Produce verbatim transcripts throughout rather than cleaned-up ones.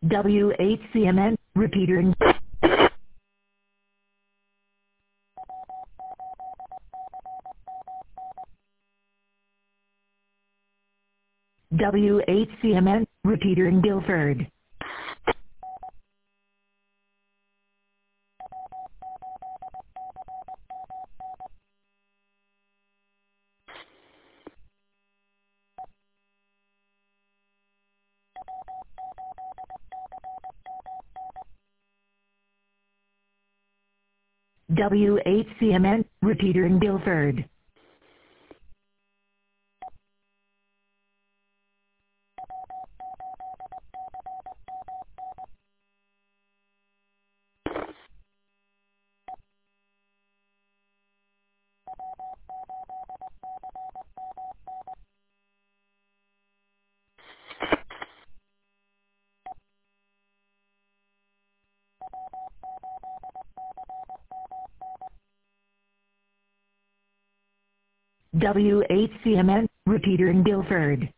W H C M N, repeater in W H C M N, repeater in Guilford. W H C M N, repeater in Guilford. W H C M N, repeater in Guilford.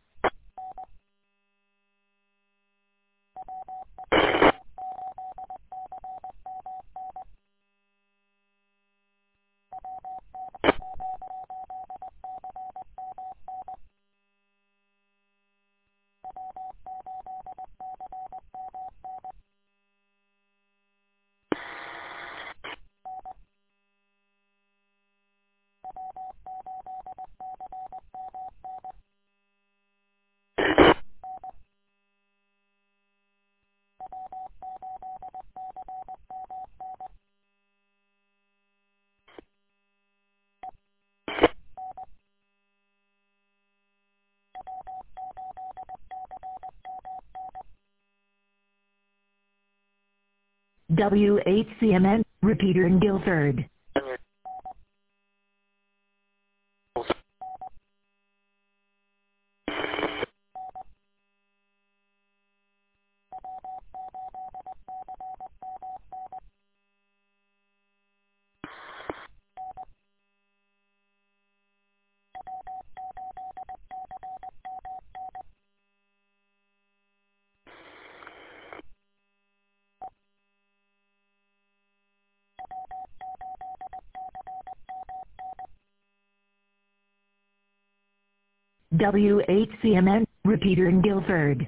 W H C M N, repeater in Guilford. W H C M N, repeater in Guilford.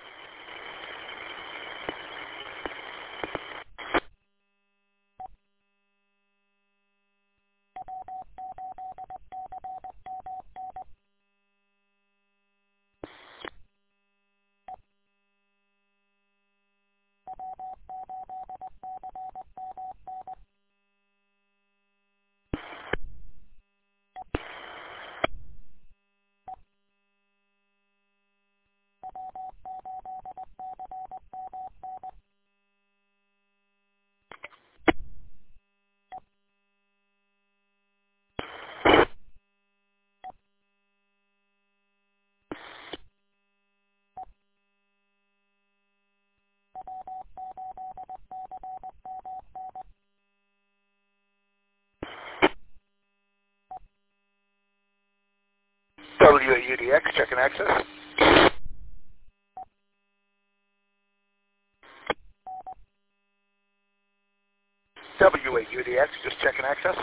W A U D X, checking access. W A U D X, just checking access.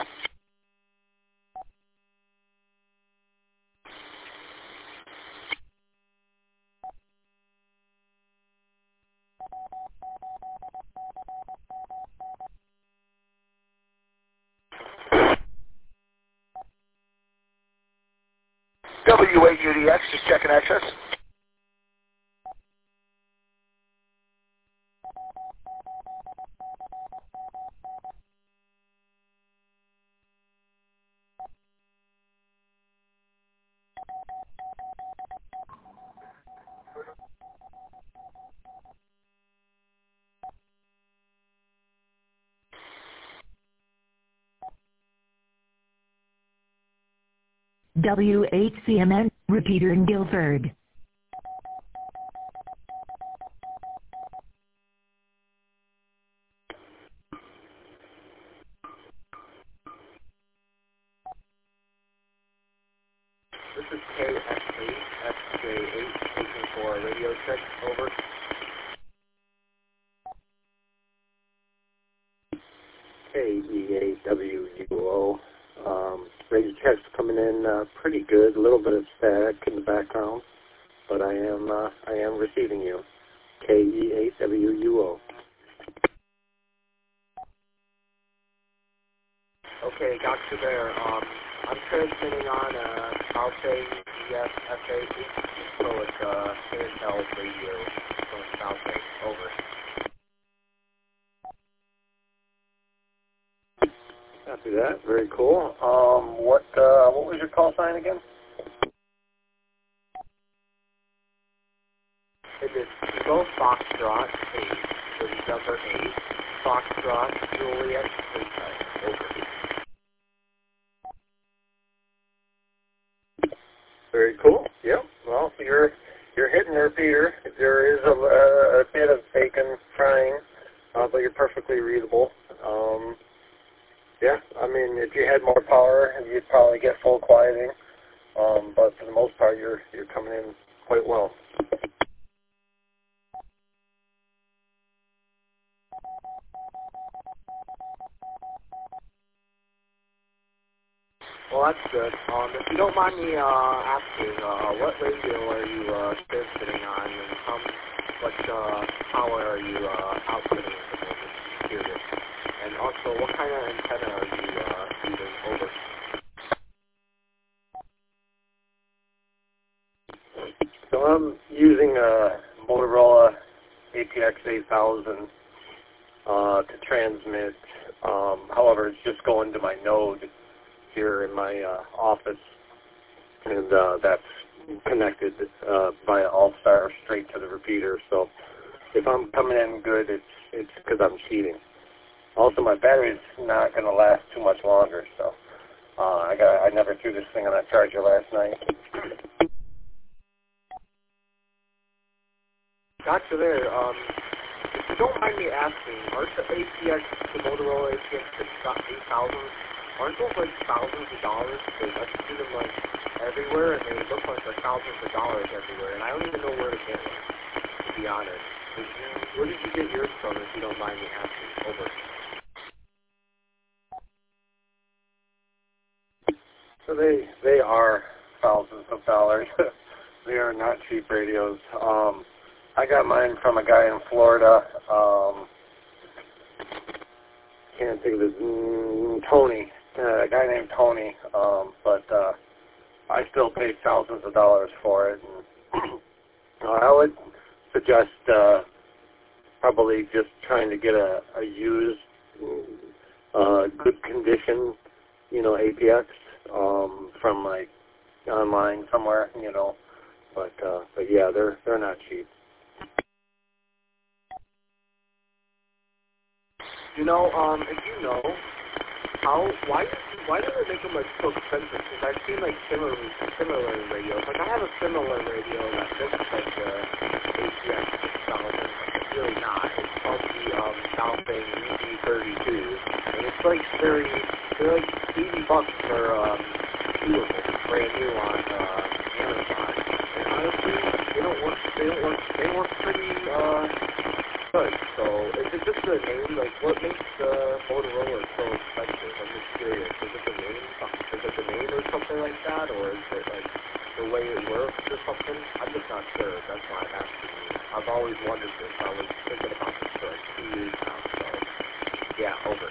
W A U D X, just checking access. W H C M N, repeater in Guilford. This is K S eight, S J eight, speaking for a radio check, over. K E A W U O. Um, radio check's coming in uh, pretty good. A little bit of static in the background, but I am uh, I am receiving you. K E A W U O. Okay, got you there. Um, I'm transmitting on uh, I'll say E S F A, so it's uh, K S L radio from South Bay. Over. Copy that. Very cool. Um, what uh, what was your call sign again? It is Eagle Foxtrot eight, so the number eight, Foxtrot Juliet Freestyle. Over. Very cool. Yep. Well, you're you're hitting there, Peter. There is a, a, a bit of bacon frying, uh, but you're perfectly readable. Um, yeah. I mean, if you had more power, you'd probably get full quieting. Um, but for the most part, you're you're coming in quite well. Well, that's good. Um, if you don't mind me uh, asking, uh, what radio are you uh, transmitting on, and how much uh, power are you uh, outputting at the moment? Curious. And also, what kind of antenna are you uh, using? Over. So I'm using a Motorola A T X eight thousand uh, to transmit. Um, however, it's just going to my node here in my uh, office, and uh, that's connected uh, via All-Star straight to the repeater. So if I'm coming in good, it's it's because I'm cheating. Also, my battery's not going to last too much longer, so uh, I got I never threw this thing on that charger last night. Gotcha there. Um, if you don't mind me asking, aren't the A T X, the Motorola A T X eight thousand, aren't those like thousands of dollars? Because I've seen them like everywhere, and they look like they're thousands of dollars everywhere, and I don't even know where to get one, to be honest. Did you, where did you get yours from, if you don't mind me asking? Over. So they they are thousands of dollars. They are not cheap radios. Um, I got mine from a guy in Florida. Um, can't think of his mm, Tony. Uh, a guy named Tony. Um, but uh, I still paid thousands of dollars for it. And I would suggest uh, probably just trying to get a, a used, uh, good condition, you know, A P X um, from like online somewhere, you know. But uh, but yeah, they're they're not cheap. You know, um, if you know, how, why, why do they make them like so expensive? Because I've seen like similar, similar radios. Like I have a similar radio that looks like the A T X six thousand. It's really not. It's called the um, Southing E D thirty-two, and it's like very, they're like eighty bucks for um, two of them, brand new on uh, Amazon. And honestly, they don't work. They don't work. They work pretty uh, good. So is it just the name? Like, what makes the Motorola so expensive? I'm just curious. Is it the name? Is it the name or something like that, or is it like the way it works or something? I'm just not sure. That's why I'm asking you. I've always wondered this. I was thinking about this for like two years now. So yeah, over.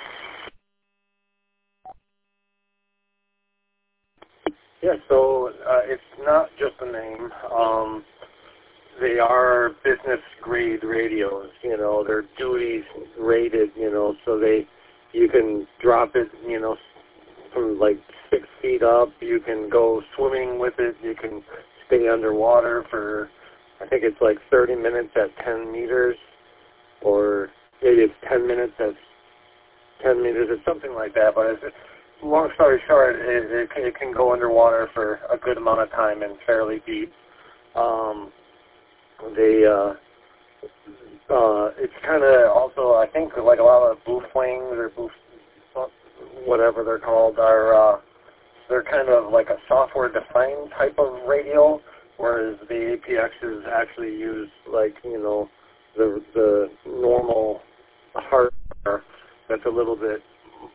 Yeah, so uh, it's not just a name. Um, they are business grade radios. You know, they're duty rated. You know, so they you can drop it. You know, from like six feet up. You can go swimming with it. You can stay underwater for I think it's like thirty minutes at ten meters, or maybe it's ten minutes at ten meters or something like that. But it's, long story short, it, it, it can go underwater for a good amount of time and fairly deep. Um, they, uh, uh, it's kind of also, I think, like a lot of boof wings or boof, whatever they're called, are uh, they're kind of like a software-defined type of radio, whereas the A P Xs actually use like you know the the normal hardware that's a little bit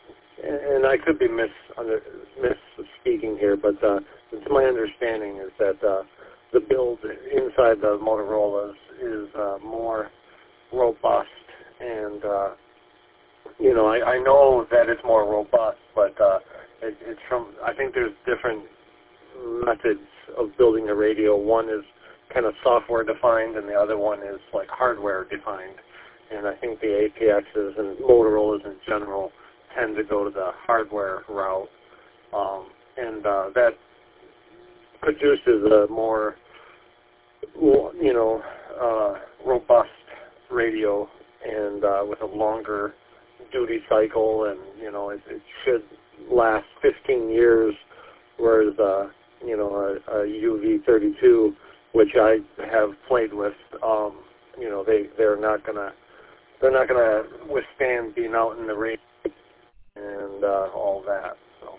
and I could be mis under, misspeaking here, but uh, it's my understanding is that uh, the build inside the Motorola's is uh, more robust, and uh, you know, I, I know that it's more robust, but uh, it, it's from. I think there's different methods of building a radio. One is kind of software defined, and the other one is like hardware defined. And I think the A P Xs and Motorola's in general tend to go to the hardware route, um, and uh, that produces a more, you know, uh, robust radio, and uh, with a longer duty cycle, and you know, it, it should last fifteen years, whereas uh, you know, a, a U V thirty-two, which I have played with, um, you know, they they're not gonna they're not gonna withstand being out in the rain and uh, all that. So.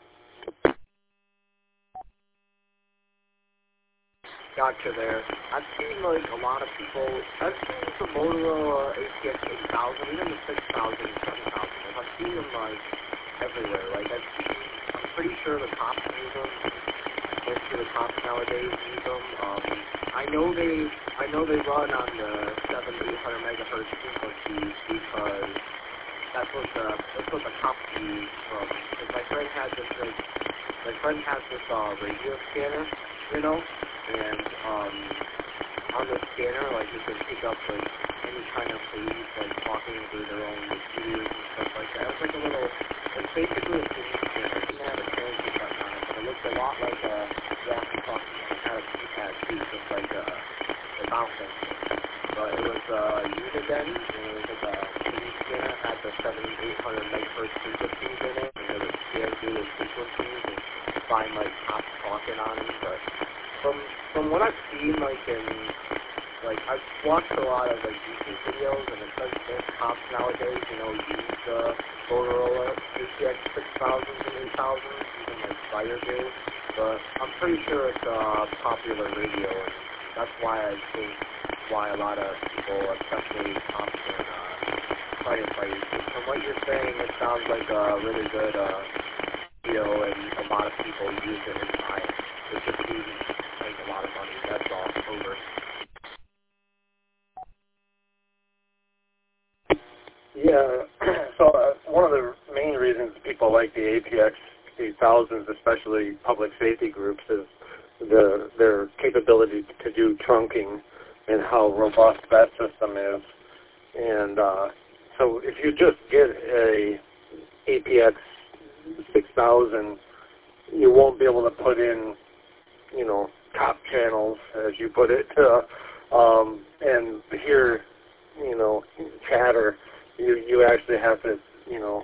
Gotcha there. I've seen like a lot of people, I've seen the Motorola A T X eight thousand, even the six thousand, seven thousand. I've seen them like everywhere. Like I've seen, I'm pretty sure the cops use them. Most of the cops nowadays use them. Um, I know they, I know they run on the seven, eight hundred megahertz frequencies because that's what the, that's what the cops use. Um, because my friend had this, like, my friend has this uh, radio scanner, you know, and um, on the scanner, like, you can pick up like any kind of police, like talking through their own computers and stuff like that. It's like a little, it's basically a police scanner. It didn't have a transfer button on it, but it looked a lot like a walkie-talkie. It had a keypad too, just like a, a mouse sensor. But it was uh, Uniden, and it was like a police scanner. It had the seven, eight hundred megahertz frequencies in it, and it would scan through those frequencies and find like cops talking on them. But from from what I've seen, like in like I've watched a lot of like YouTube videos, and it says most cops nowadays, you know, use the Motorola A T X six thousands and eight thousands, even like fire do. But I'm pretty sure it's a popular radio, and that's why I think why a lot of people, especially cops and uh, firefighters, from what you're saying, it sounds like a really good uh, deal, and a lot of people use it and buy it. It just means make a lot of money. That's all. Over. Yeah, so uh, one of the main reasons people like the A P X eight thousands, especially public safety groups, is the, their capability to do trunking and how robust that system is. And uh, so if you just get a A P X six thousand, you won't be able to put in, you know, cop channels, as you put it, uh, um, and hear, you know, chatter. You you actually have to, you know,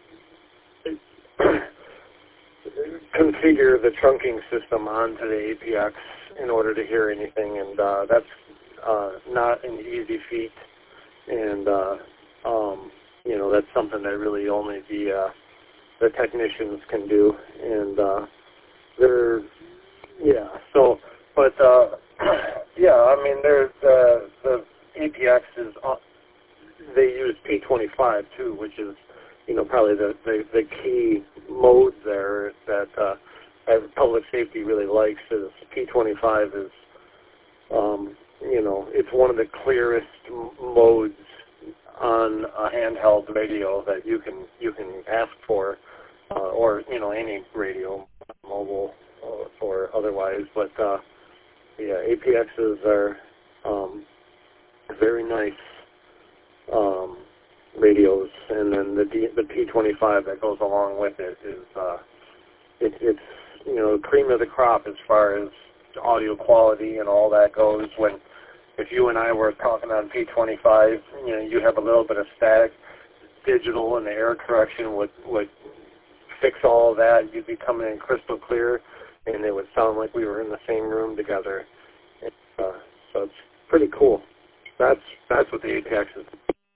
configure the trunking system onto the A P X in order to hear anything, and uh, that's uh, not an easy feat. And uh, um, you know, that's something that really only the uh, the technicians can do. And uh, they're yeah. So, but uh, yeah, I mean, there's uh, the A P X is uh, they use P twenty-five too, which is, you know, probably the, the, the key mode there that uh, that public safety really likes. Is P twenty-five is, um, you know, it's one of the clearest m- modes on a handheld radio that you can you can ask for, uh, or you know, any radio, mobile uh, or otherwise. But uh, yeah, A P Xs are um, very nice um, radios, and then the D, the P twenty-five that goes along with it is uh, it, it's you know, cream of the crop as far as audio quality and all that goes. When if you and I were talking on P twenty-five, you know, you have a little bit of static, digital, and the error correction would would fix all of that. You'd be coming in crystal clear, and it would sound like we were in the same room together. And, uh, so it's pretty cool. That's that's what the A P X is.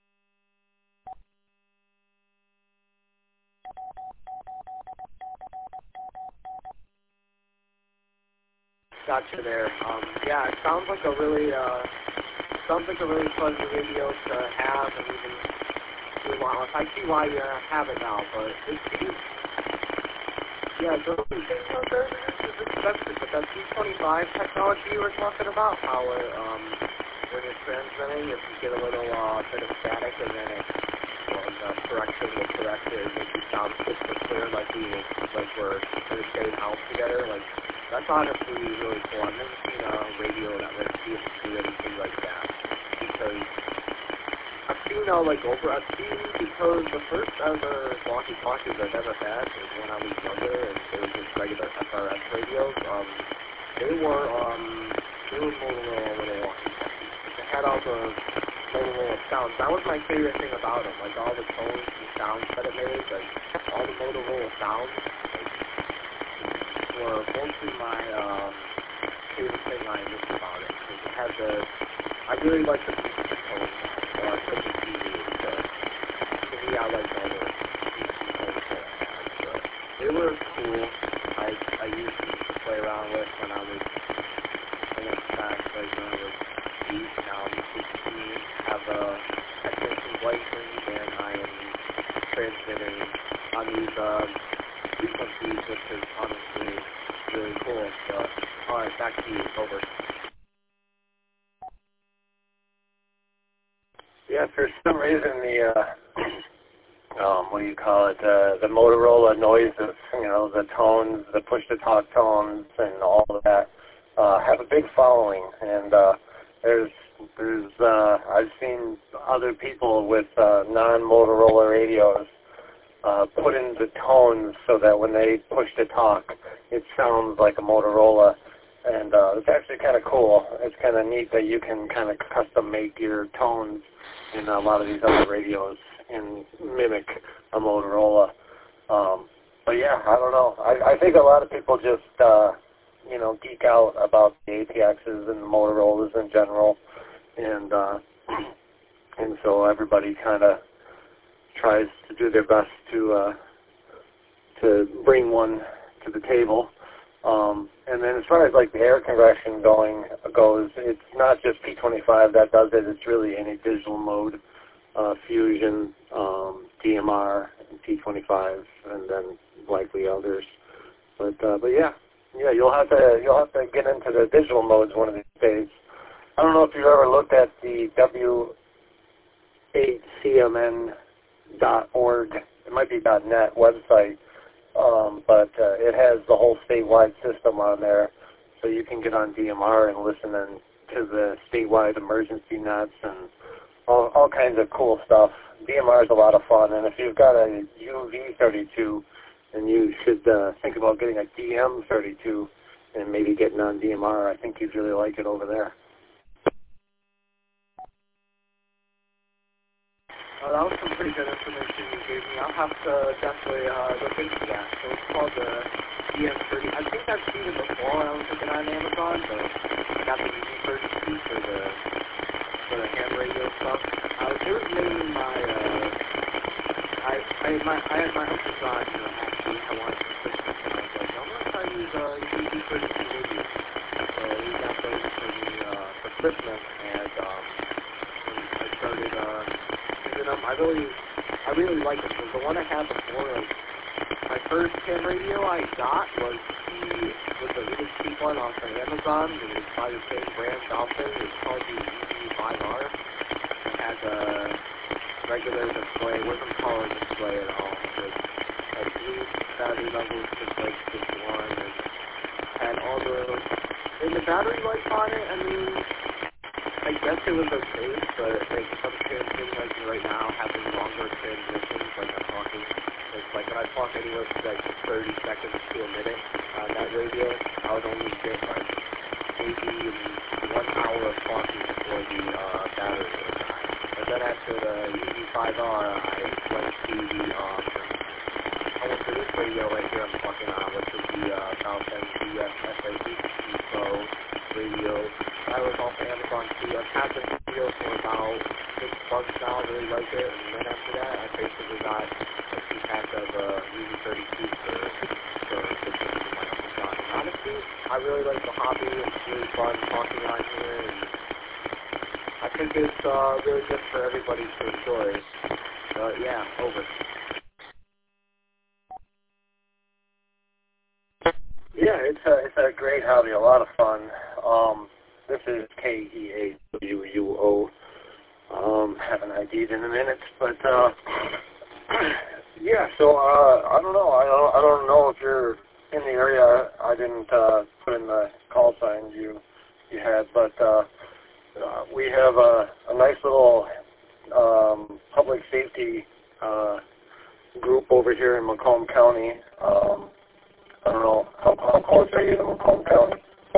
Gotcha there. Um, yeah, it sounds like a really, uh, sounds like a really fun radio to have, and even, I see why you have it now, but it's, it's Yeah, those things are very expensive, but that P twenty-five technology you were talking about, how it, um, when you're transmitting, if you get a little uh, bit of static and then it, well, the correction will correct it and make you sound crystal clear like we were, like we're in the same house together, like, that's honestly really cool. I've never seen a radio that lets you do anything like that, because I've seen uh, like over, I've seen, because the first ever walkie-talkies I've ever had was when I was younger, and they were just regular F R S radios. Um, they were, um, they were Motorola little walkie-talkies. They had all the Motorola sounds. That was my favorite thing about them, like all the tones and sounds that it made, like all the Motorola sounds, like, were mostly my, um, favorite thing I missed about it, because it had the, I really liked the music tones. Uh, T V, so, to me, I like all the tones that I had, so they were cool. I, I used them to play around with when I was, in back, like when I was eight. Now I'm sixteen, have a technician's license, and I am transmitting on these, uh, frequencies, which is honestly really cool, so, alright, back to you, over. Yeah, for some reason the, uh, um, what do you call it, uh, the Motorola noises, you know, the tones, the push-to-talk tones and all of that, uh, have a big following. And uh, there's, there's, uh, I've seen other people with uh, non-Motorola radios uh, put in the tones so that when they push-to-talk, it sounds like a Motorola. And uh, it's actually kind of cool. It's kind of neat that you can kind of custom make your tones in a lot of these other radios and mimic a Motorola. Um, but yeah, I don't know. I, I think a lot of people just, uh, you know, geek out about the A T Xs and the Motorola's in general. And, uh, and so everybody kind of tries to do their best to, uh, to bring one to the table. Um, and then as far as like the air conversion going goes, it's not just P twenty-five that does it. It's really any digital mode, uh, Fusion, um, D M R, and P twenty-five, and then likely others. But uh, but yeah, yeah, you'll have to you'll have to get into the digital modes one of these days. I don't know if you've ever looked at the W eight C M N dot org. It might be .net website. Um, but uh, it has the whole statewide system on there, so you can get on D M R and listen in to the statewide emergency nets and all, all kinds of cool stuff. D M R is a lot of fun, and if you've got a U V thirty-two, then you should uh, think about getting a D M thirty-two and maybe getting on D M R. I think you'd really like it over there. Uh, that was some pretty good information you gave me. I'll have to definitely uh, look into that. So it's called the D M thirty. I think I've seen it before when I was looking on Amazon, but I got the U V thirty-two for the for the ham radio stuff. Uh, it was mainly my uh, I I had my I had my uncle's on, you know, actually I wanted some Christmas, and I was like, I'm gonna try to use uh U V thirty-two radios. So we got those for the uh for Christmas, and um I started uh. Um, I really, I really like it. So the one I had before, like, my first ham radio I got was the was the really cheap one off of Amazon. It was by the same brand, Dolphin. It was called the U V five R. It had a regular display. It wasn't color display at all. It was a blue battery levels, just like this one, and had all the and the battery life on it. I mean, I guess it was okay, but like some transmissions like right now having longer transmissions, like I'm talking, it's like when I talk anywhere from like thirty seconds to a minute on that radio, I would only get like maybe one hour of talking before the uh, battery would die. And then after the U V five R, I went to the um, I went to this radio right here I'm talking on, which is the uh, Dolphin U S S A B Pro radio. I was off of Amazon too. I've had this video for about six months now. I really like it. And then after that, I basically got a two pack of uh, U V thirty-two for for Christmas with my Amazon. And honestly, I really like the hobby. It's really fun talking on here, and I think it's uh, really good for everybody to enjoy. But yeah, over. it's a it's a great hobby, a lot of fun. Um, this is K E A W U O. Um, haven't I D'd in a minute, but uh, yeah. So uh, I don't know. I don't I don't know if you're in the area. I didn't uh, put in the call signs you you had, but uh, uh, we have a, a nice little um, public safety uh, group over here in Macomb County. Um, I don't know, how, how close are you to Macomb County?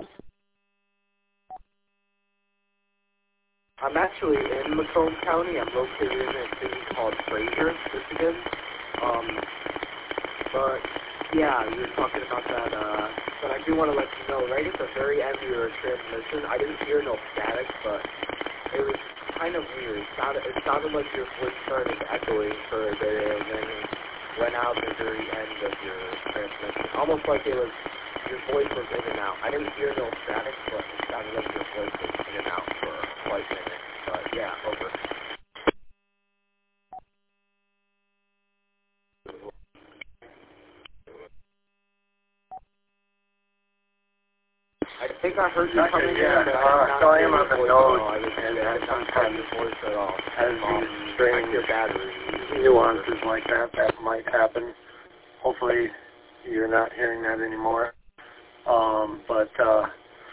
I'm actually in Macomb County. I'm located in a city called Fraser, Michigan. Um, but, yeah, you were talking about that, uh, but I do want to let you know, right at the very end of your transmission, I didn't hear no static, but it was kind of weird. It sounded, it sounded like your voice started echoing for a bit, and then it went out at the very end of your transmission. Almost like it was, your voice was in and out. I didn't hear no static, but it sounded like your voice was in and out for quite a minute. But yeah, over. I think I heard you Gotcha, coming yeah. in, but Uh, I did not so I hear am your on the voice nose, at all. I was, and I uh, did not hear sometimes your voice at all. has Um, these strange like your battery. nuances like that that might happen. Hopefully you're not hearing that anymore. Um, but, uh,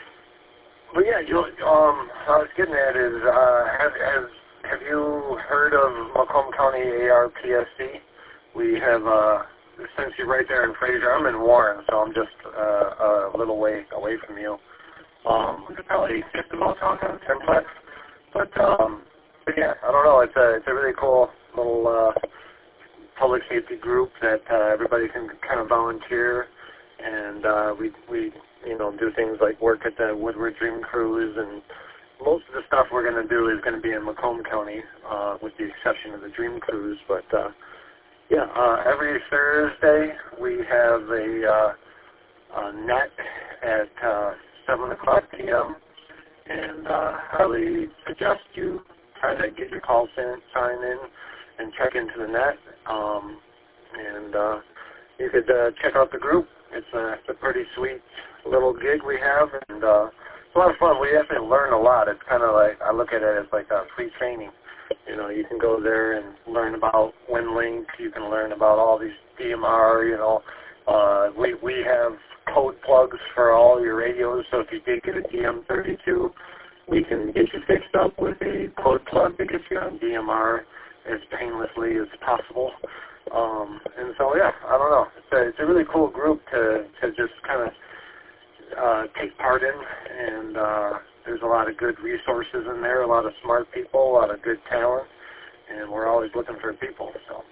but yeah, you, um, what I was getting at is, uh, have, has, have you heard of Macomb County A R P S C? We have, uh, since you're right there in Fraser, I'm in Warren, so I'm just uh, a little way away from you. Um, we could probably just about talk on Simplex. But, um, but yeah, I don't know, it's a, it's a really cool little, uh, public safety group that uh, everybody can kind of volunteer, and uh, we we you know do things like work at the Woodward Dream Cruise, and most of the stuff we're going to do is going to be in Macomb County, uh, with the exception of the Dream Cruise. But uh, yeah, uh, every Thursday we have a, uh, a net at uh, seven o'clock p m and uh, I highly suggest you try to get your call sign in and check into the net. Um, and uh, you could uh, check out the group. It's a, it's a pretty sweet little gig we have, and uh, it's a lot of fun. We actually learn a lot. It's kind of like, I look at it as like a free training. You know, you can go there and learn about WinLink. You can learn about all these D M R, you know. Uh, we, we have code plugs for all your radios, so if you did get a D M thirty-two, we can get you fixed up with a code plug that gets you on D M R as painlessly as possible. Um, and so, yeah, I don't know. It's a, it's a really cool group to, to just kind of uh, take part in, and uh, there's a lot of good resources in there, a lot of smart people, a lot of good talent, and we're always looking for people. So,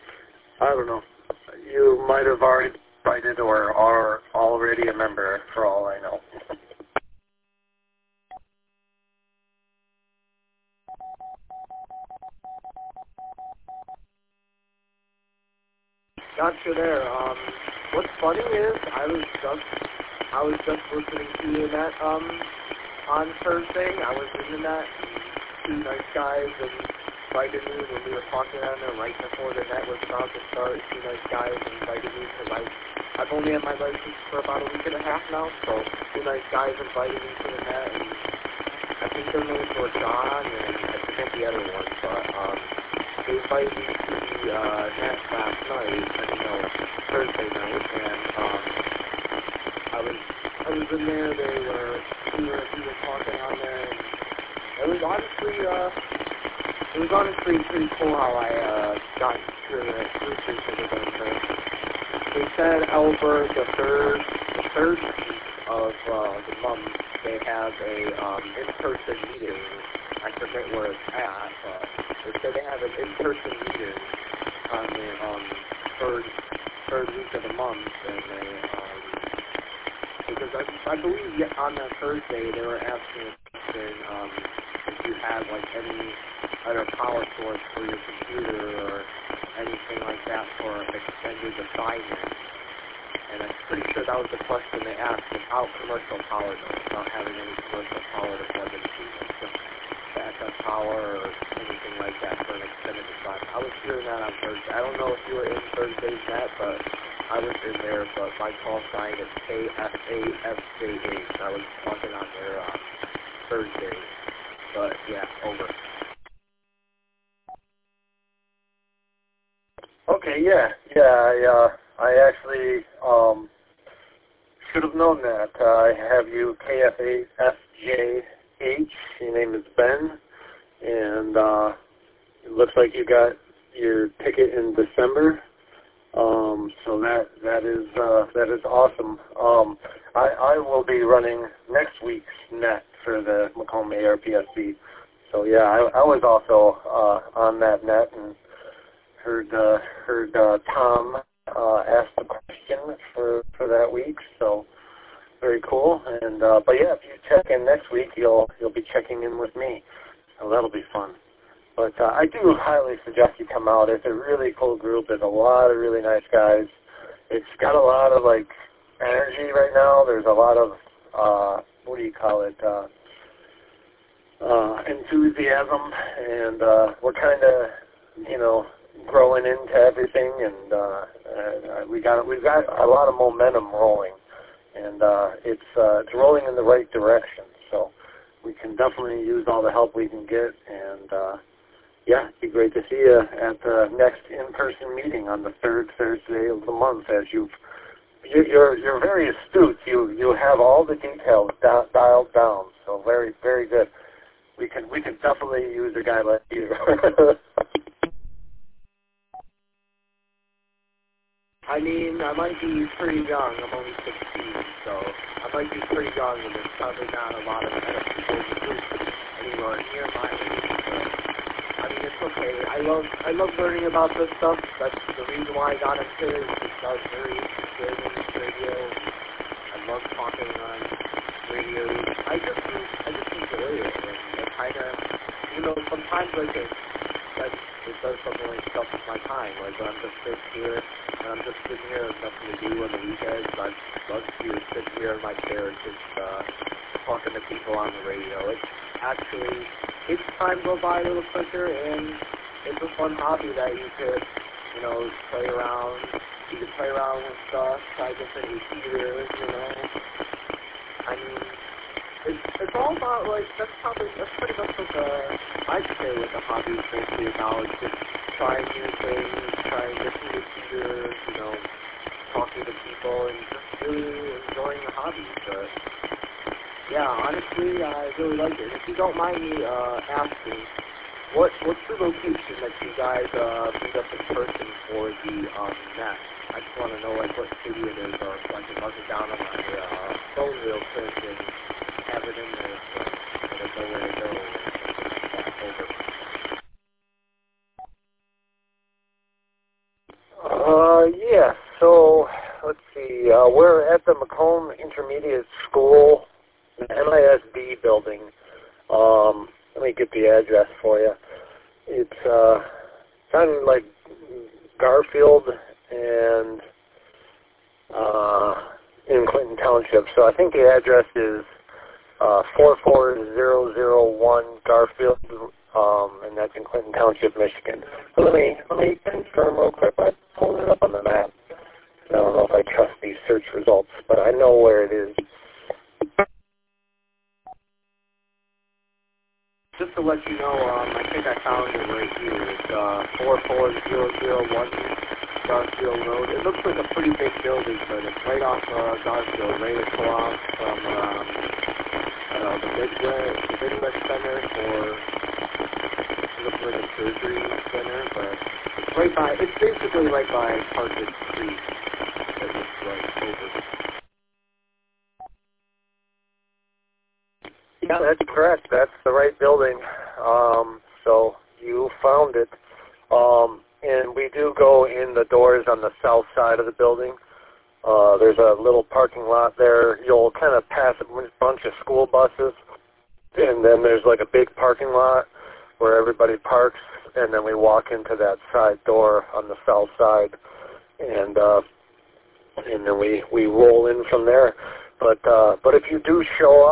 I don't know. You might have already invited or are already a member, for all I know. Gotcha there. Um, what's funny is I was just I was just listening to the net um on Thursday. I was in the net. Two nice guys invited me when we were talking on there right before the net was about to start. Two nice guys invited me because I I've only had my license for about a week and a half now. So two nice guys invited me to the net, and I think their names were John and I forget the other one, but um. They invited me to the uh, net last night, I mean, no, Thursday night, and um, I was I was in there. They were we were we were talking on there, and it was honestly uh, it was honestly pretty cool how I uh, got to the research into them. They said over the third the third week of uh, the month they have a um, in-person meeting. I forget where it's at, but they said they have an in-person meeting on the um, third third week of the month, and they um, because I, I believe on that Thursday they were asking a question um, if you had like any other power source for your computer or anything like that for extended assignment, and I'm pretty sure that was the question they asked without commercial power, though, without having any commercial power to plug into it. So, backup power or anything like that for an extended time. I was hearing that on Thursday. I don't know if you were in Thursday's net, but I was in there, but my call sign is K F A F J H. I was talking on there on Thursday. But, yeah, over. Okay, yeah, yeah, I, uh, I actually, um, should have known that. Uh, I have you K F A F J H. Your name is Ben, and uh, it looks like you got your ticket in December. Um, so that that is uh, that is awesome. Um, I, I will be running next week's net for the Macomb A R P S B. So yeah, I, I was also uh, on that net and heard uh, heard uh, Tom uh, ask the question for, for that week. So very cool. And uh, but yeah, if you check in next week, you'll you'll be checking in with me. So that'll be fun. But uh, I do highly suggest you come out. It's a really cool group. There's a lot of really nice guys. It's got a lot of like energy right now. There's a lot of uh, what do you call it? Uh, uh, enthusiasm, and uh, we're kind of you know growing into everything, and uh, uh, we got we've got a lot of momentum rolling, and uh, it's uh, it's rolling in the right direction. So we can definitely use all the help we can get, and uh, yeah, it'd be great to see you at the next in-person meeting on the third Thursday of the month. As you've you're you're very astute. You you have all the details da- dialed down. So very very good. We can we can definitely use a guy like you. I mean, I might be pretty young. I'm only sixteen, so I might be pretty young, and there's probably not a lot of people in the group anywhere near my age. But I mean, it's okay. I love I love learning about this stuff. That's the reason why I got into it. Because I was very interested in radio. I love talking on radio. I just I just enjoy it, and it kind of you know sometimes like it that it does something like stuff with my time. Like when I'm just sitting here. And I'm just sitting here with nothing to do on the weekends. I love to sit here in my chair just uh, talking to people on the radio. It's actually, makes time go by a little quicker, and it's a fun hobby that you could, you know, play around. You could play around with stuff, try different repeaters, you know. I mean, it's, it's all about, like, that's probably, that's pretty much what the, I'd say what the hobby is mostly about, just trying new things, trying different repeaters, you know, talking to people, and just really enjoying the hobby. But, yeah, honestly, I really like it. If you don't mind me uh, asking, what what's the location that you guys uh, meet up in person for the um, net? I just want to know, like, what city it is, or so I can mark it down on my uh, phone real quick and have it in there so I don't know where to go and back over. Uh, yeah, so, let's see, uh, we're at the Macomb Intermediate School, the M I S B building. Um, let me get the address for you. It's, uh, on, like, Garfield and, uh, in Clinton Township. So I think the address is, uh, four four zero zero one Garfield, um, and that's in Clinton Township, Michigan. So let me, let me confirm real quick. I pulled it up on the map. I don't know if I trust these search results, but I know where it is. Just to let you know, um, I think I found it right here. It's uh, four four zero zero one Garfield Road. It looks like a pretty big building, but it's right off uh, Garfield, right across from um, uh, the Midwest, the Midwest Center for it looks like a surgery center, but it's right by. It's basically right by Parkwood Street. It looks like over. Yeah, that's correct. That's the right building. Um, so you found it. Um, and we do go in the doors on the south side of the building. Uh, there's a little parking lot there. You'll kind of pass a bunch of school buses, and then there's like a big parking lot where everybody parks, and then we walk into that side door on the south side, and uh, and then we, we roll in from there. But uh, but if you do show up,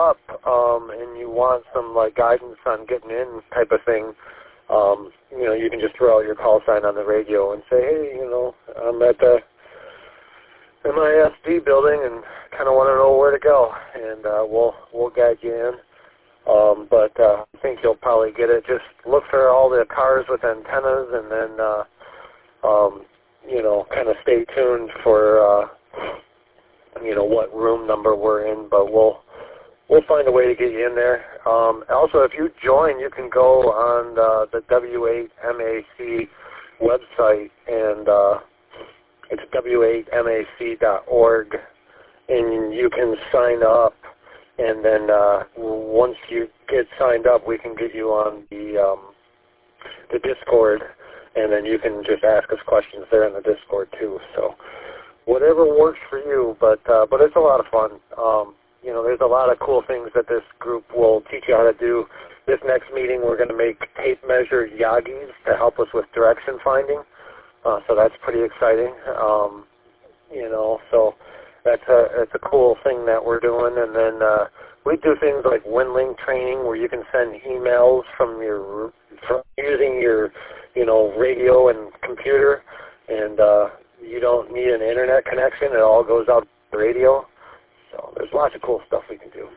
um, and you want some like guidance on getting in type of thing, um, you know, you can just throw out your call sign on the radio and say, hey, you know, I'm at the M I S D building and kind of want to know where to go, and uh, we'll we'll guide you in. Um, but uh, I think you'll probably get it. Just look for all the cars with antennas, and then uh, um, you know, kind of stay tuned for uh, you know what room number we're in. But we'll we'll find a way to get you in there. Um, also, if you join, you can go on the, the W eight M A C website, and uh, it's W eight M A C dot org, and you can sign up. And then uh, once you get signed up, we can get you on the um, the Discord, and then you can just ask us questions there in the Discord too. So whatever works for you, but uh, but it's a lot of fun. Um, you know, there's a lot of cool things that this group will teach you how to do. This next meeting, we're going to make tape measure Yagis to help us with direction finding. Uh, so that's pretty exciting. Um, you know, so. That's a, that's a cool thing that we're doing. And then uh, we do things like WinLink training where you can send emails from your from using your, you know, radio and computer, and uh, you don't need an internet connection. It all goes out the radio. So there's lots of cool stuff we can do.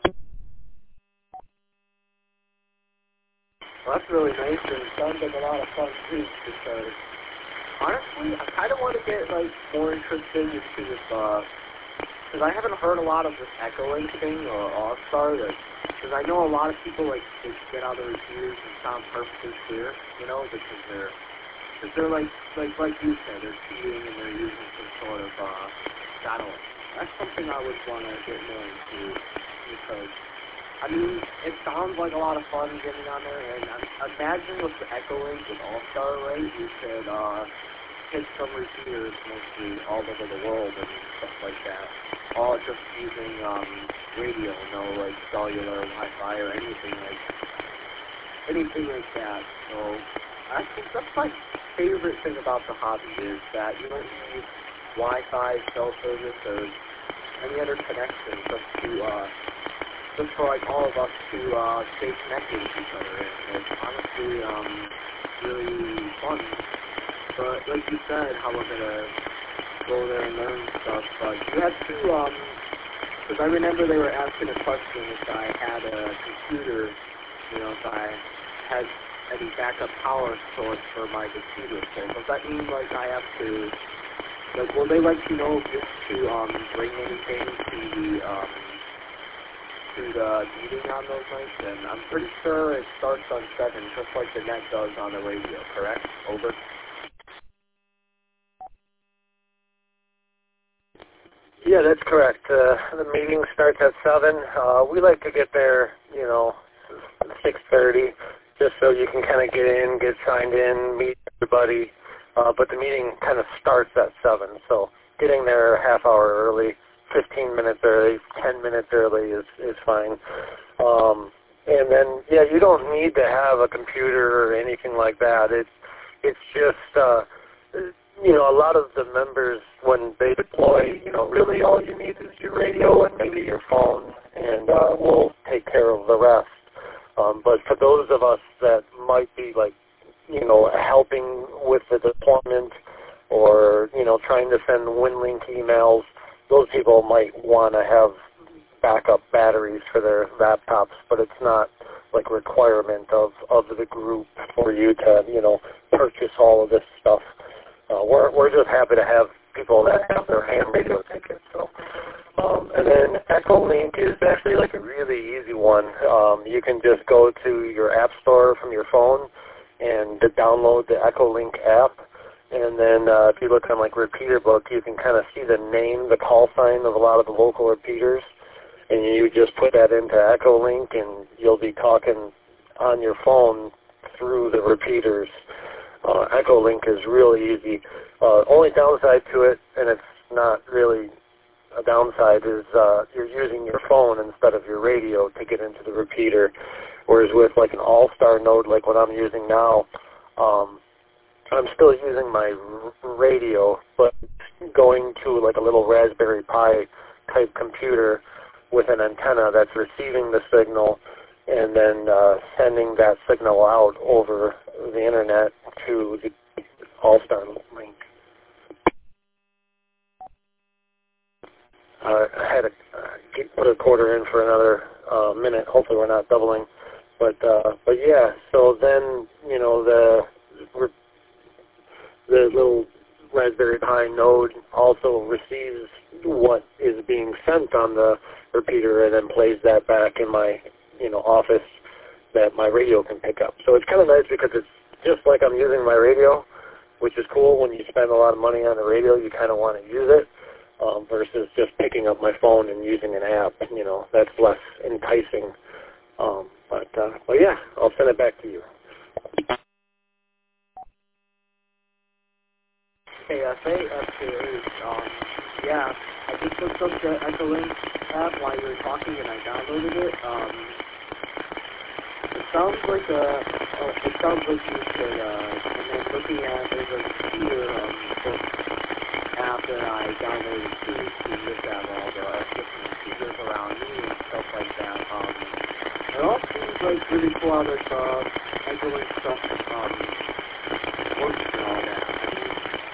Well, that's really nice, and it sounds like a lot of fun too, because honestly, I kind of want to get like more interested into this, uh, because I haven't heard a lot of this Echolink thing or All-Star, because I know a lot of people like they get out their ears and sound perfectly clear, you know, because they're, because they're like, like, like you said, they're cheating and they're using some sort of uh, satellite. That's something I would want to get more into, because I mean, it sounds like a lot of fun getting on there, and I imagine with the Echolink with All-Star, right, you could uh, hit some repeaters mostly all over the world and stuff like that, all just using um, radio, no like cellular, Wi-Fi, or anything like anything like that. So I think that's my favorite thing about the hobby is that you don't need Wi-Fi, cell service, or any other connection just to uh, just for like all of us to uh, stay connected with each other, and it's honestly um, really fun. But like you said, how we're gonna go there and learn stuff, but you had to, um, because I remember they were asking a question if I had a computer, you know, if I had any backup power source for my computer. So does that mean like I have to, like, will they let you know just to um, bring anything to the um, to the meeting on those nights? And I'm pretty sure it starts on seven, just like the net does on the radio, correct? Over. Yeah, that's correct. Uh, the meeting starts at seven. Uh, we like to get there, you know, six thirty, just so you can kind of get in, get signed in, meet everybody. Uh, but the meeting kind of starts at seven, so getting there a half hour early, fifteen minutes early, ten minutes early is, is fine. Um, and then, yeah, you don't need to have a computer or anything like that. It's, it's just, uh, you know, a lot of the members, when they deploy, you know, really all you need is your radio and maybe your phone, and uh, we'll take care of the rest. Um, but for those of us that might be, like, you know, helping with the deployment or, you know, trying to send WinLink emails, those people might want to have backup batteries for their laptops, but it's not like requirement of, of the group for you to, you know, purchase all of this stuff. Uh, we're, we're just happy to have people that have their ham radio tickets. So, um, and then Echolink is actually like a really easy one. Um, you can just go to your app store from your phone and to download the Echolink app. And then uh, if you look on like Repeater Book, you can kind of see the name, the call sign of a lot of the local repeaters. And you just put that into Echolink, and you'll be talking on your phone through the repeaters. Uh, Echolink is really easy. Uh, only downside to it, and it's not really a downside, is uh, you're using your phone instead of your radio to get into the repeater. Whereas with like an All-Star node like what I'm using now, um, I'm still using my r- radio, but going to like a little Raspberry Pi type computer with an antenna that's receiving the signal and then uh, sending that signal out over the internet to the All-Star link. Uh, I had to uh, put a quarter in for another uh, minute. Hopefully we're not doubling. But uh, but yeah, so then, you know, the the little Raspberry Pi node also receives what is being sent on the repeater and then plays that back in my, you know, office that my radio can pick up. So it's kind of nice because it's just like I'm using my radio, which is cool. When you spend a lot of money on the radio, you kind of want to use it. Um, versus just picking up my phone and using an app, you know, that's less enticing. Um, but, uh, but yeah, I'll send it back to you. Hey, uh, say, uh, to, um, yeah, I just looked up the Echolink app while you were talking and I downloaded it. Um, it sounds like a, oh, it sounds like you could, uh, and then looking at, there's a computer, um, book app that I downloaded to, to look at all the different features around me and stuff like that. Um, it all seems like really cool how this, uh, Echolink stuff, um, works and all that. I mean,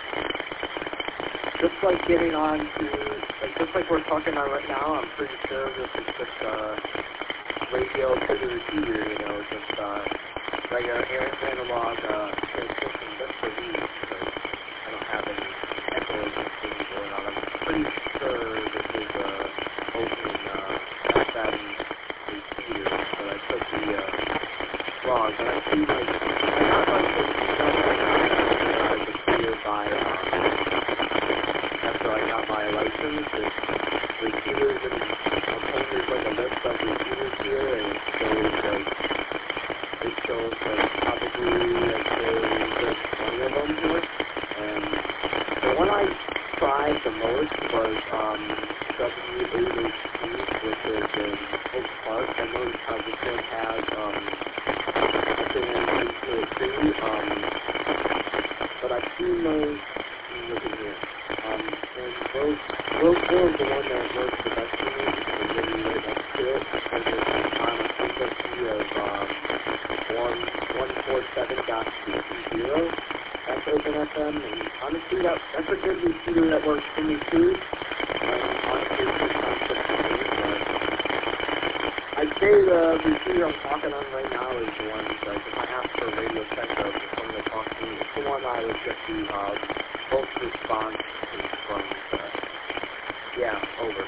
just like getting on to, like, just like we're talking on right now, I'm pretty sure this is just, uh, radio to the receiver, you know, just, uh, like a analog, uh, transmission just for me, because I don't have any echoing things going on. I'm pretty sure this is, uh, open, uh, F M receiver, but I could be, uh, wrong, but I see, like, I got, like, this stuff that I was cleared by, um, after I got my license, it's receivers, and sometimes there's like a list of receivers here, and it shows like, it shows like probably, like, there's twenty of them here, and the one I tried the most was um, W eight H T, which is in Oak Park. I noticed how this one has um, something in eight two two, um, but I've seen those, look at here. Um, and those, those four is the one that works the best for me, because it's really right next to it, because it's on a frequency of um, one one four seven dot two zero. That's Open F M, and honestly, that, that's a good receiver that works for me too. And honestly, it's just concept for me, but I'd say the receiver I'm talking on right now is the one, like, if I ask for a radio center for someone to talk to me, it's the one I would get the uh, most response from, uh, yeah, over.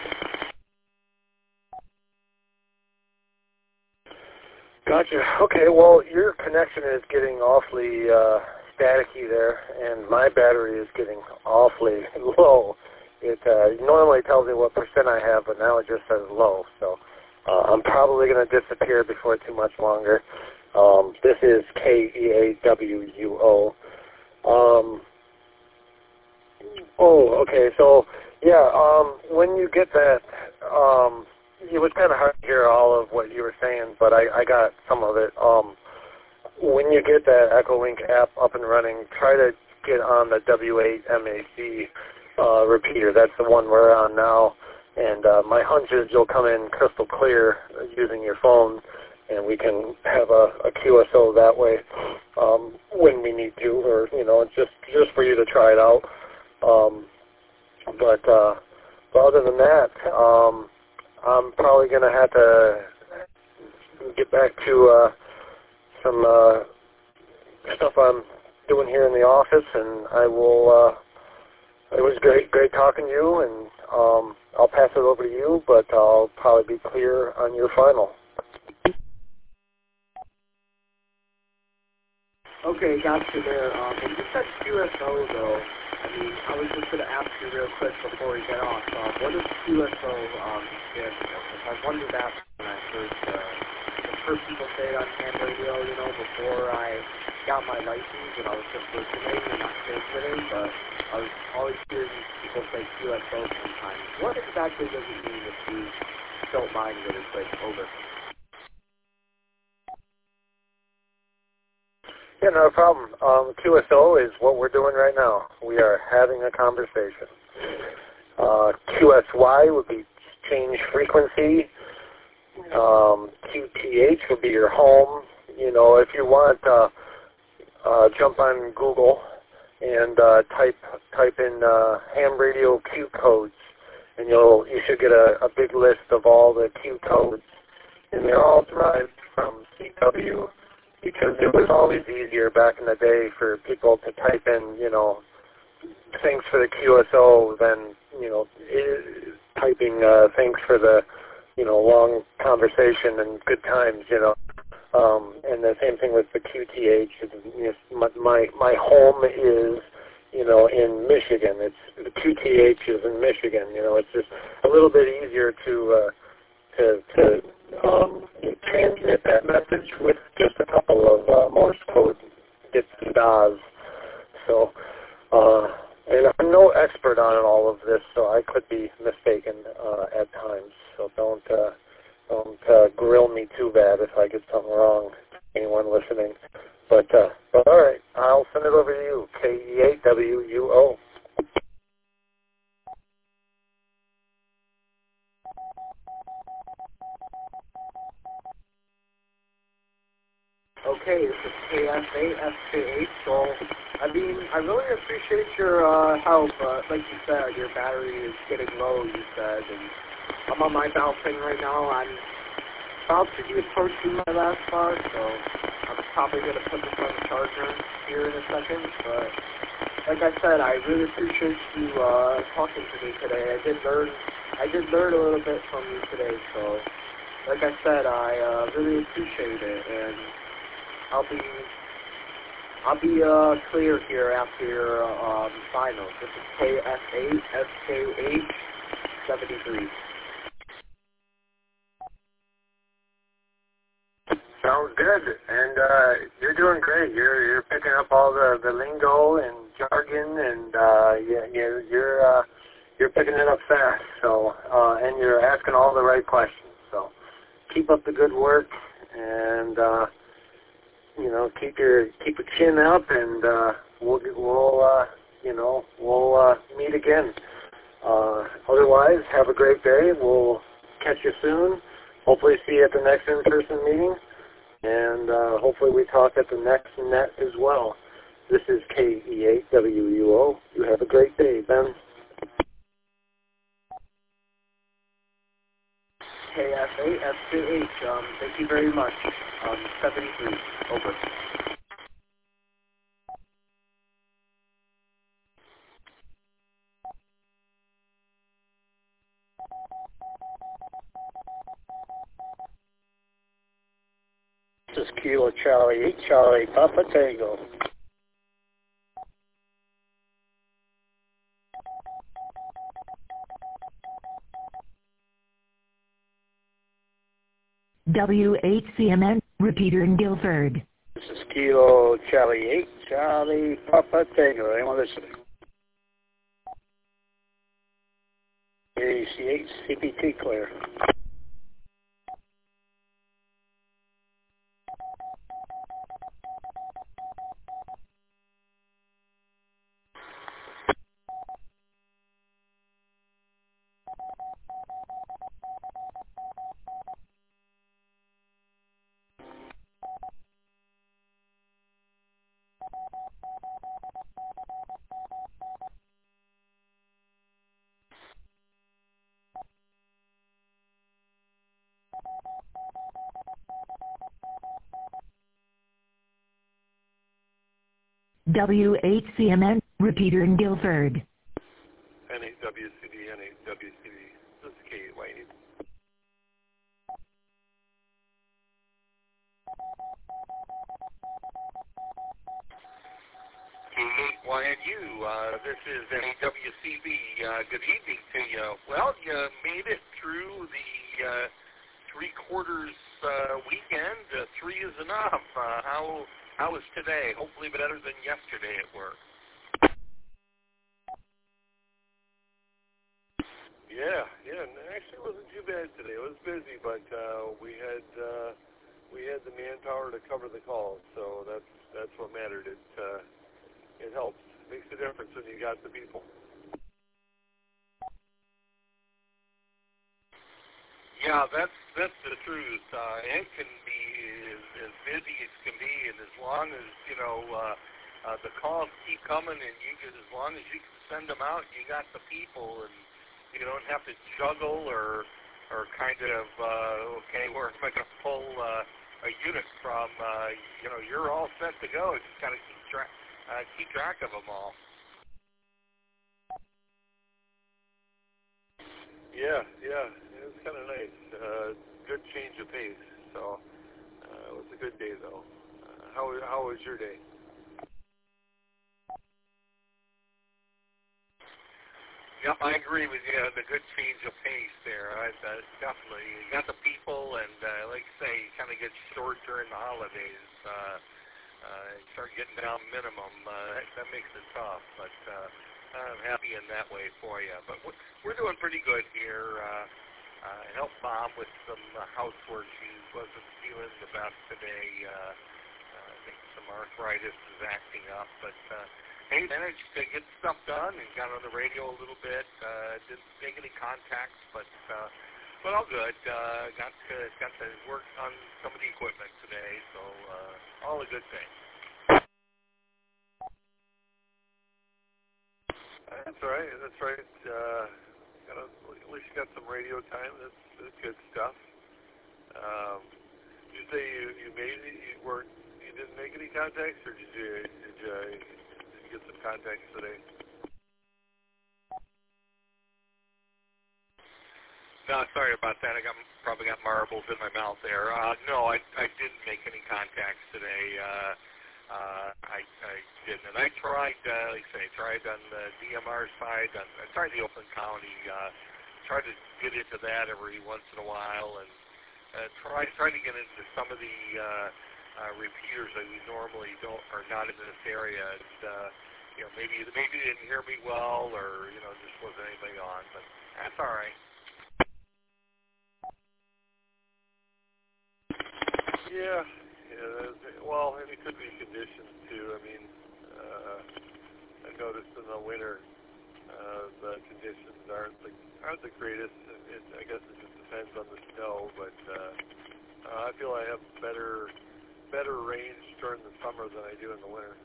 Gotcha. Okay, well, your connection is getting awfully uh, staticky there, and my battery is getting awfully low. It uh, normally tells me what percent I have, but now it just says low. So uh, I'm probably going to disappear before too much longer. Um, this is K E A W U O. Um, oh, okay. So, yeah, um, when you get that, um, it was kind of hard to hear all of what you were saying, but I, I got some of it. Um, when you get that Echolink app up and running, try to get on the W eight M A C uh, repeater. That's the one we're on now. And uh, my hunch is you'll come in crystal clear using your phone, and we can have a, a Q S O that way um, when we need to, or, you know, just just for you to try it out. Um, but, uh, but other than that, um, I'm probably going to have to get back to uh, some uh, stuff I'm doing here in the office, and I will. Uh, it was great, great talking to you, and um, I'll pass it over to you, but I'll probably be clear on your final. Okay, got you there. Um, and you said Q S O, though. I mean, I was just going to ask you real quick before we get off. Uh, what is Q S O? Um, stand for? Because I wondered that when I first, uh, the first people say it on ham radio, you know, before I got my license, and I was just listening and not transmitting, but I was always hearing people say Q S O sometimes. What exactly does it mean if you don't mind really quick? Over. Yeah, no problem. Um, Q S O is what we're doing right now. We are having a conversation. Uh, Q S Y would be change frequency. Um, Q T H will be your home. You know, if you want, uh, uh, jump on Google and uh, type type in uh, ham radio Q codes, and you'll you should get a, a big list of all the Q codes, and they're all derived from C W, because it was always easier back in the day for people to type in, you know, thanks for the Q S O than, you know, I- typing uh, thanks for the, you know, long conversation and good times, you know. Um, and the same thing with the Q T H. You know, my my home is, you know, in Michigan. It's the Q T H is in Michigan. You know, it's just a little bit easier to uh, to to um, transmit that message with just a couple of uh, Morse code bits and dots. So, uh, and I'm no expert on all of this, so I could be mistaken uh, at times. So don't. Uh, Don't uh, grill me too bad if I get something wrong, anyone listening. But, uh, but all right, I'll send it over to you, K E A W U O. Okay, this is K S A S K H. So, I mean, I really appreciate your uh, help. Uh, like you said, your battery is getting low, you said, and I'm on my balcony right now. I'm about to be approaching my last bar, so I'm probably going to put this on the charger here in a second. But like I said, I really appreciate you uh, talking to me today. I did learn, I did learn a little bit from you today. So, like I said, I uh, really appreciate it, and I'll be, I'll be uh, clear here after your um, final. This is K S eight S K H seventy-three. Sounds good, and uh, you're doing great. You're you're picking up all the, the lingo and jargon, and uh, yeah, you're you're uh, you're picking it up fast. So, uh, and you're asking all the right questions. So, keep up the good work, and uh, you know, keep your keep your chin up, and uh, we'll we'll uh, you know we'll uh, meet again. Uh, otherwise, have a great day. We'll catch you soon. Hopefully, see you at the next in-person meeting. And uh, hopefully we talk at the next net as well. This is K E A W U O. You have a great day, Ben. K S A S K H, um, thank you very much. Um, seventy-three, over. This is Kilo Charlie eight, Charlie Papa Tango. W H C M N, repeater in Guilford. This is Kilo Charlie eight, Charlie Papa Tango. Anyone listening? A C H C P T clear. W H C M N, repeater in Guilford. N A W C D, N A W C D. This is Kate Whitey. K eight Y N U, uh, this is N A W C B. Uh, good evening to you. Well, you made it through the uh, three-quarters uh, weekend. Uh, three is enough. Uh, how how was today? Hopefully better than yesterday at work. Yeah, yeah. Actually, it wasn't too bad today. It was busy, but uh, we had uh, we had the manpower to cover the calls, so that's that's what mattered. It uh, it helps. It makes a difference when you got the people. Yeah, that's that's the truth. Uh, it can be as, as busy as can be, and as long as you know uh, uh, the calls keep coming, and you can, as long as you can send them out, you got the people, and you don't have to juggle or or kind of uh, okay, where am I going to pull uh, a unit from? Uh, you know, you're all set to go. Just got to keep track uh, keep track of them all. Yeah, yeah, it was kind of nice. Uh, good change of pace. So uh, it was a good day, though. Uh, how how was your day? Yep, I agree with you. The good change of pace there. I, uh, definitely. You got the people, and uh, like I say, you kind of get short during the holidays. Uh, uh, you start getting down minimum. Uh, that, that makes it tough, but uh, I'm happy in that way for you. But we're, we're doing pretty good here. Uh, uh, helped Mom with some uh, housework. She wasn't feeling the best today. Uh, uh, I think some arthritis is acting up, but uh, hey, managed to get stuff done and got on the radio a little bit. Uh, didn't make any contacts, but uh, but all good. Uh, got to got to work on some of the equipment today, so uh, all a good thing. That's right. That's right. Uh, got a, at least you got some radio time. That's, that's good stuff. Um, did you say you, you made it? You weren't. You didn't make any contacts, or did you? Did you, did you get some contacts today? No, sorry about that. I got probably got marbles in my mouth there. Uh, no, I I didn't make any contacts today. Uh, uh, I I didn't. And I tried, uh, like I say, I tried on the D M R side. On, I tried the Oakland County. Uh, tried to get into that every once in a while, and uh, try try to get into some of the uh, uh, repeaters that we normally don't are not in this area. And uh, you know, maybe maybe they didn't hear me well, or you know, just wasn't anybody on. But that's all right. Yeah, yeah. Well, and it could be conditions too. I mean, uh, I noticed in the winter uh, the conditions aren't the aren't the greatest. It, I guess it just depends on the snow, but uh, uh, I feel I have better better range during the summer than I do in the winter.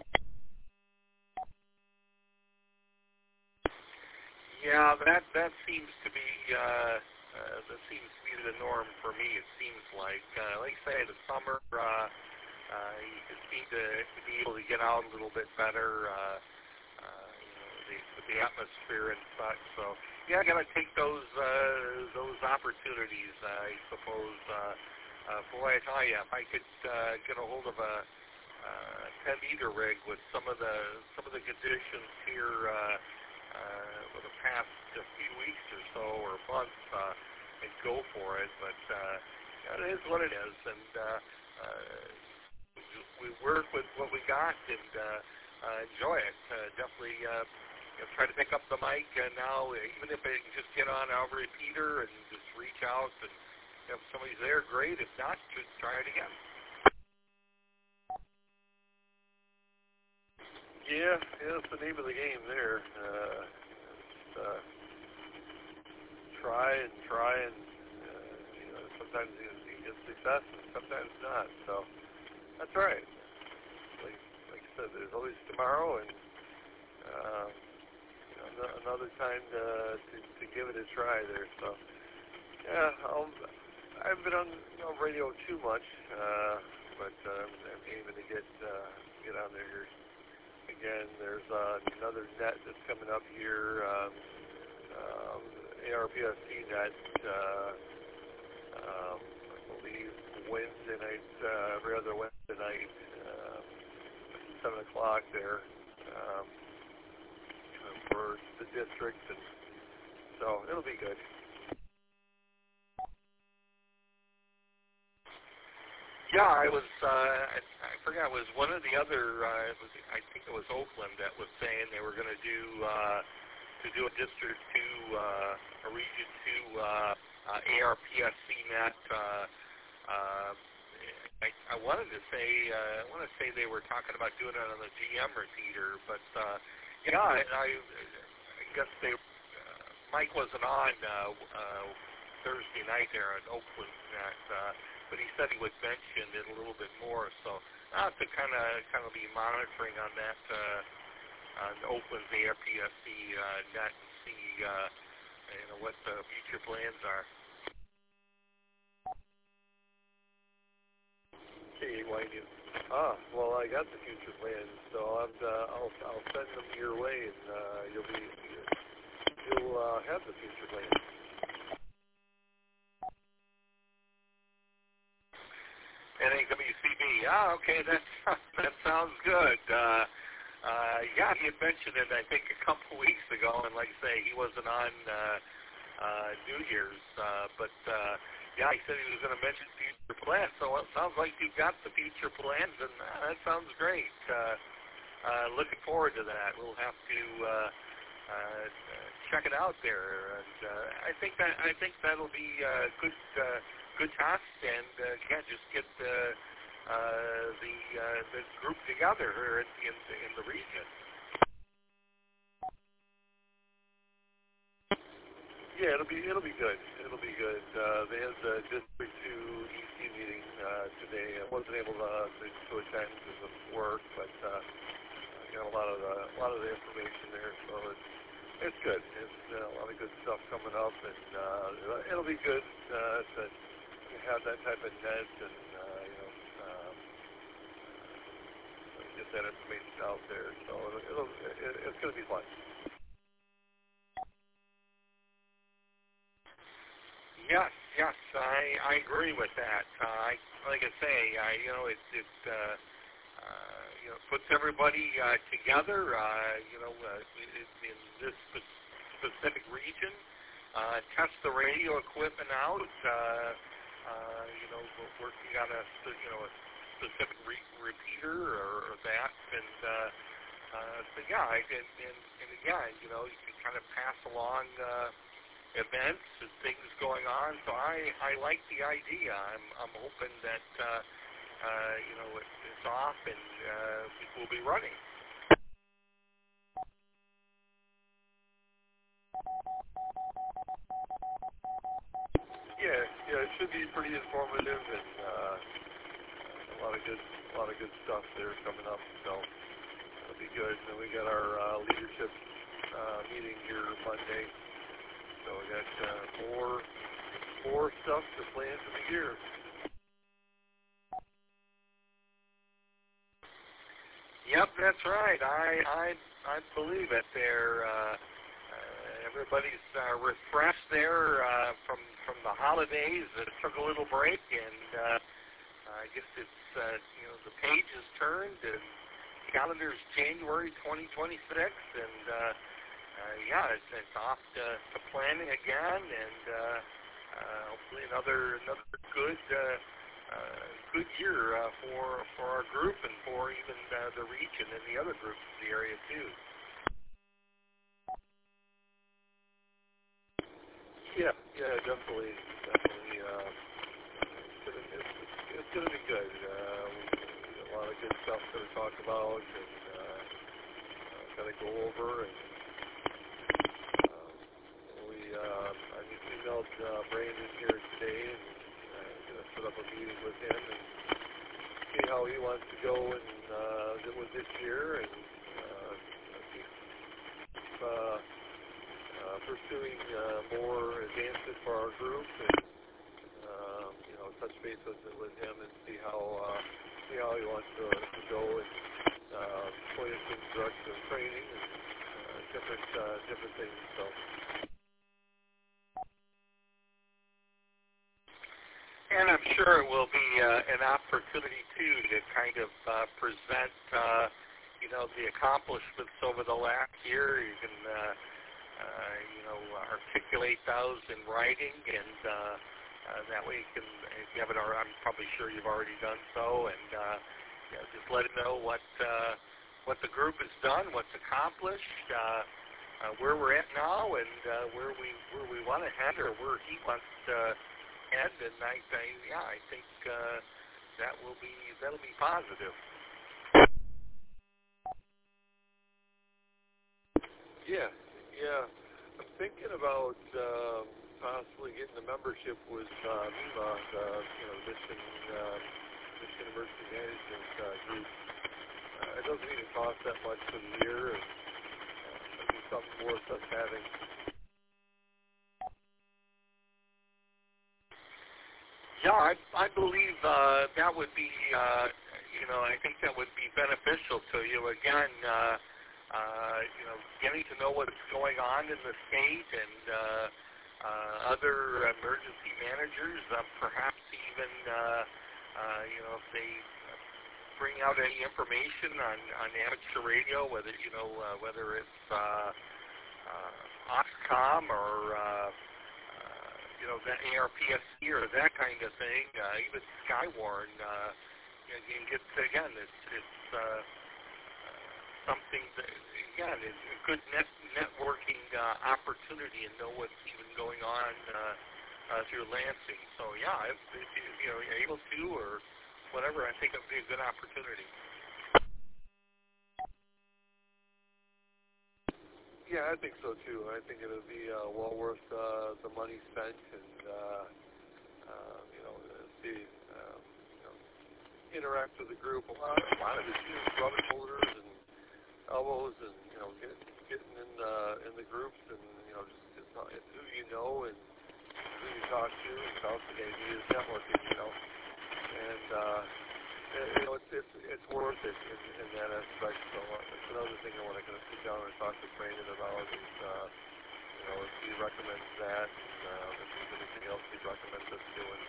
Yeah, that that seems to be uh, uh, that seems to be the norm for me. It seems like, uh, like I say, the summer uh, uh, you just seem to, to be able to get out a little bit better. Uh, uh, you know, the, with the atmosphere and such. So yeah, I got to take those uh, those opportunities, I suppose. Uh, uh, boy, I tell you, if I could uh, get a hold of a uh, ten meter rig with some of the some of the conditions here. Uh, Uh, for the past a few weeks or so, or months, uh, and go for it. But uh, yeah, it is what it is, and uh, uh, we work with what we got and uh, uh, enjoy it. Uh, definitely uh, you know, try to pick up the mic, and now even if I can just get on our repeater and just reach out, and if somebody's there, great. If not, just try it again. Yeah, yeah, that's the name of the game there. Uh, just, uh, try and try and uh, you know, sometimes you, you get success and sometimes not. So that's all right. Like like I said, there's always tomorrow and uh, you know, no, another time to, to to give it a try there. So yeah, I'll, I haven't been on you know, radio too much, uh, but uh, I'm aiming to get uh, get on there here. Again, there's uh, another net that's coming up here, um, um, A R P S C net, uh, um, I believe Wednesday night, uh, every other Wednesday night, uh, seven o'clock there um, for the district, and so it'll be good. Yeah, I was, uh, I, I forgot, it was one of the other, uh, it was, I think it was Oakland that was saying they were going to do, uh, to do a District two, uh, a Region two, uh, uh, A R P S C net, uh, uh, I, I wanted to say, uh, I want to say they were talking about doing it on the G M repeater, but, uh, yeah, I, I, I guess they, uh, Mike wasn't on, uh, uh, Thursday Monday night there in Oakland. That, uh, but he said he would mention it a little bit more. So I have to kind of kind of be monitoring on that uh, on Oakland's A R P S C uh, net and see uh, you know what the future plans are. Hey, why do you? Ah, well, I got the future plans, so I'll have to, I'll I'll send them your way, and uh, you'll be you'll uh, have the future plans. N A W C B. Ah, okay, that that sounds good. Uh, uh, yeah, he had mentioned it, I think, a couple weeks ago, and like I say, he wasn't on uh, uh, New Year's, uh, but. Uh, Yeah, he said he was going to mention future plans, so it sounds like you've got the future plans, and uh, that sounds great. Uh, uh, looking forward to that. We'll have to uh, uh, check it out there, and uh, I think that I think that'll be a good uh, good test, and uh, yeah, just get the uh, the uh, the group together here in in, in the region. Yeah, it'll be it'll be good. It'll be good. Uh, they had the District two E C meeting uh, today. I wasn't able to, to, to attend because of work, but uh, I got a lot of the, a lot of the information there, so it's it's good. It's uh, a lot of good stuff coming up, and uh, it'll be good uh, to have that type of net and uh, you know um, get that information out there. So it'll, it'll it, it's going to be fun. Yes, yes, I, I agree with that. Uh, I, like I say, I, you know, it, it uh, uh, you know, puts everybody uh, together. Uh, you know, uh, in, in this specific region, uh, test the radio equipment out. Uh, uh, you know, we're working on a, you know, a specific re- repeater or, or that, and uh, uh, so yeah, I, and, and, and again, you know, you can kind of pass along. Uh, events and things going on, so I, I like the idea. I'm I'm hoping that uh, uh, you know it, it's off and uh, we'll be running. Yeah, yeah, it should be pretty informative and uh, a lot of good a lot of good stuff there coming up. So it'll be good. And we got our uh, leadership uh, meeting here Monday. So we got uh, more more stuff to plan for the year. Yep, that's right. I I I believe it. There, uh, uh, everybody's uh, refreshed there uh, from from the holidays. It took a little break, and uh, I guess it's uh, you know the page is turned, and calendar's January twenty twenty-six, and. Uh, Uh, yeah, it's, it's off to, to planning again, and uh, uh, hopefully another another good uh, uh, good year uh, for for our group and for even uh, the region and the other groups in the area too. Yeah, yeah, definitely, definitely. Uh, it's gonna it's, it's gonna be good. Uh, we got a lot of good stuff to talk about and uh, uh, gotta go over and. Uh, I just emailed uh, Brandon here today and uh, going to set up a meeting with him and see how he wants to go and uh, with this year and uh, keep uh, uh, pursuing uh, more advances for our group and uh, you know touch base with, with him and see how uh, see how he wants to, to go and uh, point us in the direction of training and uh, different uh, different things. So. And I'm sure it will be uh, an opportunity, too, to kind of uh, present, uh, you know, the accomplishments over the last year. You can, uh, uh, you know, articulate those in writing, and uh, uh, that way you can, if you haven't already, I'm probably sure you've already done so, and uh, you know, just let him know what uh, what the group has done, what's accomplished, uh, uh, where we're at now, and uh, where we where we want to head, or where he wants to. And I, I, yeah, I think uh, that will be that'll be positive. Yeah, yeah. I'm thinking about um, possibly getting a membership with uh, MEMA, the you know Mission uh, Mission Emergency Management uh, group. Uh, it doesn't even cost that much for the year, and uh, it'd be something worth us having. Yeah, I, I believe uh, that would be, uh, you know, I think that would be beneficial to you. Again, uh, uh, you know, getting to know what's going on in the state and uh, uh, other emergency managers, uh, perhaps even, uh, uh, you know, if they bring out any information on, on amateur radio, whether, you know, uh, whether it's uh, uh, Oxcom or uh, you know, that A R P S C or that kind of thing, uh, even Skywarn, uh, you, know, you get, again, it's, it's uh, something that, again, is a good net, networking uh, opportunity and know what's even going on uh, uh, through Lansing. So, yeah, if, if you know, you're able to or whatever, I think it would be a good opportunity. Yeah, I think so too. I think it'll be uh, well worth uh, the money spent, and uh, uh, you know, see, um, you know, interact with the group. A lot, a lot of it's just rubbing shoulders and elbows, and you know, get, getting in the in the groups, and you know, just it's, not, it's who you know and who you talk to, and it's also going to be is networking, you know, and. Uh, You know, it's, it's, it's worth it in, in that aspect. So uh, that's another thing I want to kind of sit down and talk to Brandon about is, uh, you know, if he recommends that, and uh, if there's anything else he'd recommend us doing.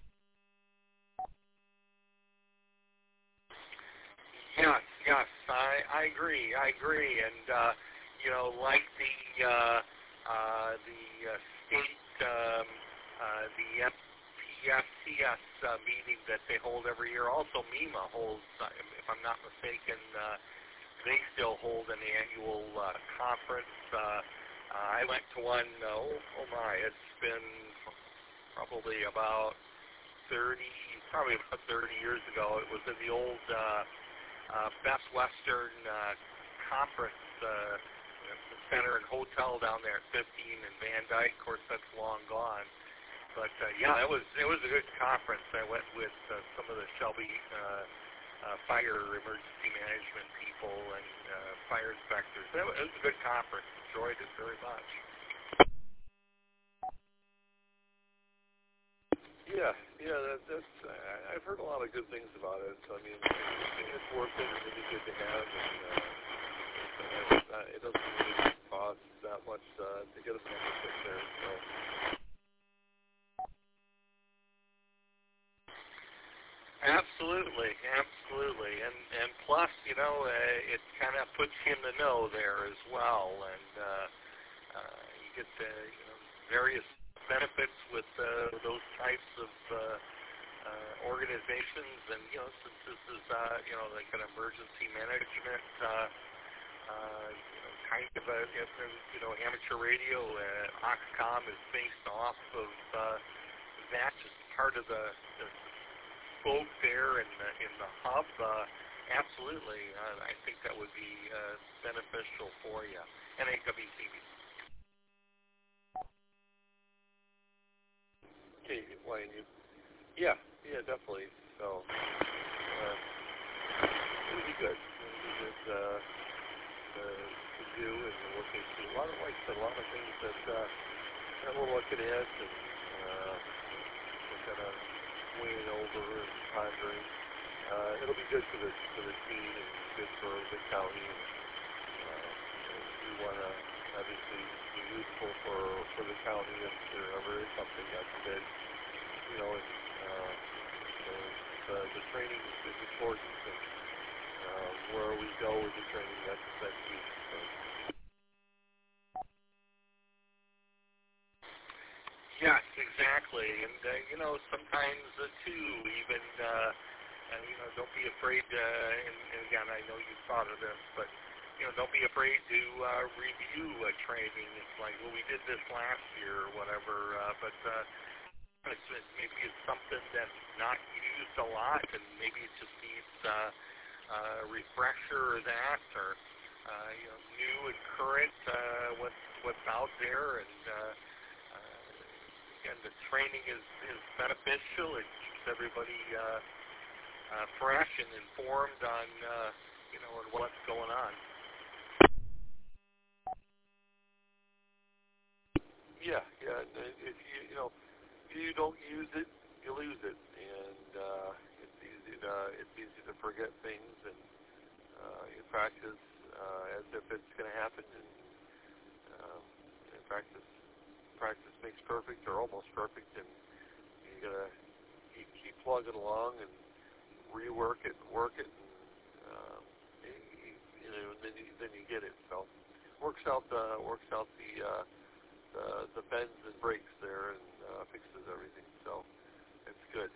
Yes, yes, I, I agree. I agree. And, uh, you know, like the, uh, uh, the uh, state, um, uh, the F F C S uh, meeting that they hold every year. Also, MEMA holds, uh, if I'm not mistaken, uh, they still hold an annual uh, conference. Uh, uh, I went to one, oh, oh my, it's been probably about thirty, probably about thirty years ago. It was in the old uh, uh, Best Western uh, Conference uh, Center and Hotel down there at fifteen in Van Dyke. Of course, that's long gone. But uh, yeah, it was it was a good conference. I went with uh, some of the Shelby uh, uh, fire emergency management people and uh, fire inspectors. It was, it was a good conference. Enjoyed it very much. Yeah, yeah, that, that's. I, I've heard a lot of good things about it. So I mean, it's worth it. It's really good to have, and uh, uh, it doesn't really cost that much uh, to get a membership there. So. Absolutely, absolutely, and and plus, you know, uh, it kind of puts you in the know there as well, and uh, uh, you get the you know various benefits with uh, those types of uh, uh, organizations, and you know, since this is uh, you know like an emergency management, uh, uh, you know, kind of a you know amateur radio, uh, Oxcom is based off of uh, that, just part of the, the folk there in the, in the hub, uh, absolutely. Uh, I think that would be uh, beneficial for you. And A W C B. Okay, Wayne, you, yeah, yeah, definitely. So, uh, it would be good. It would be good uh, to, to do and to look into. A lot of, like I said, a lot of things that, uh, that we're looking at and uh, we're kind of weighing over and pondering. Uh, it'll be good for the for the team and good for the county. And, uh, we want to obviously be useful for for the county if there ever is something that's good. You know, and, uh, so the, the training is important, and uh, where we go with the training, that's that's key. So. Yes, exactly. And, uh, you know, sometimes, uh, too, even, uh, uh, you know, don't be afraid, uh, and, and again, I know you've thought of this, but, you know, don't be afraid to uh, review uh, training. It's like, well, we did this last year or whatever, uh, but uh, it's, it, maybe it's something that's not used a lot, and maybe it just needs uh, uh, a refresher or that, or, uh, you know, new and current, uh, what's, what's out there, and, uh, again, the training is, is beneficial. It keeps everybody uh, uh, fresh and informed on, uh, you know, on what's going on. Yeah, yeah. And if you, you know, if you don't use it, you lose it, and uh, it's easy to it's easy to forget things, and uh, you practice uh, as if it's going to happen, and um, in practice, practice makes perfect, or almost perfect, and you gotta keep, keep plugging along and rework it, work it, and um, you, you know, and then you, then you get it. So works out the works out the uh, the, the bends and breaks there, and uh, fixes everything. So it's good.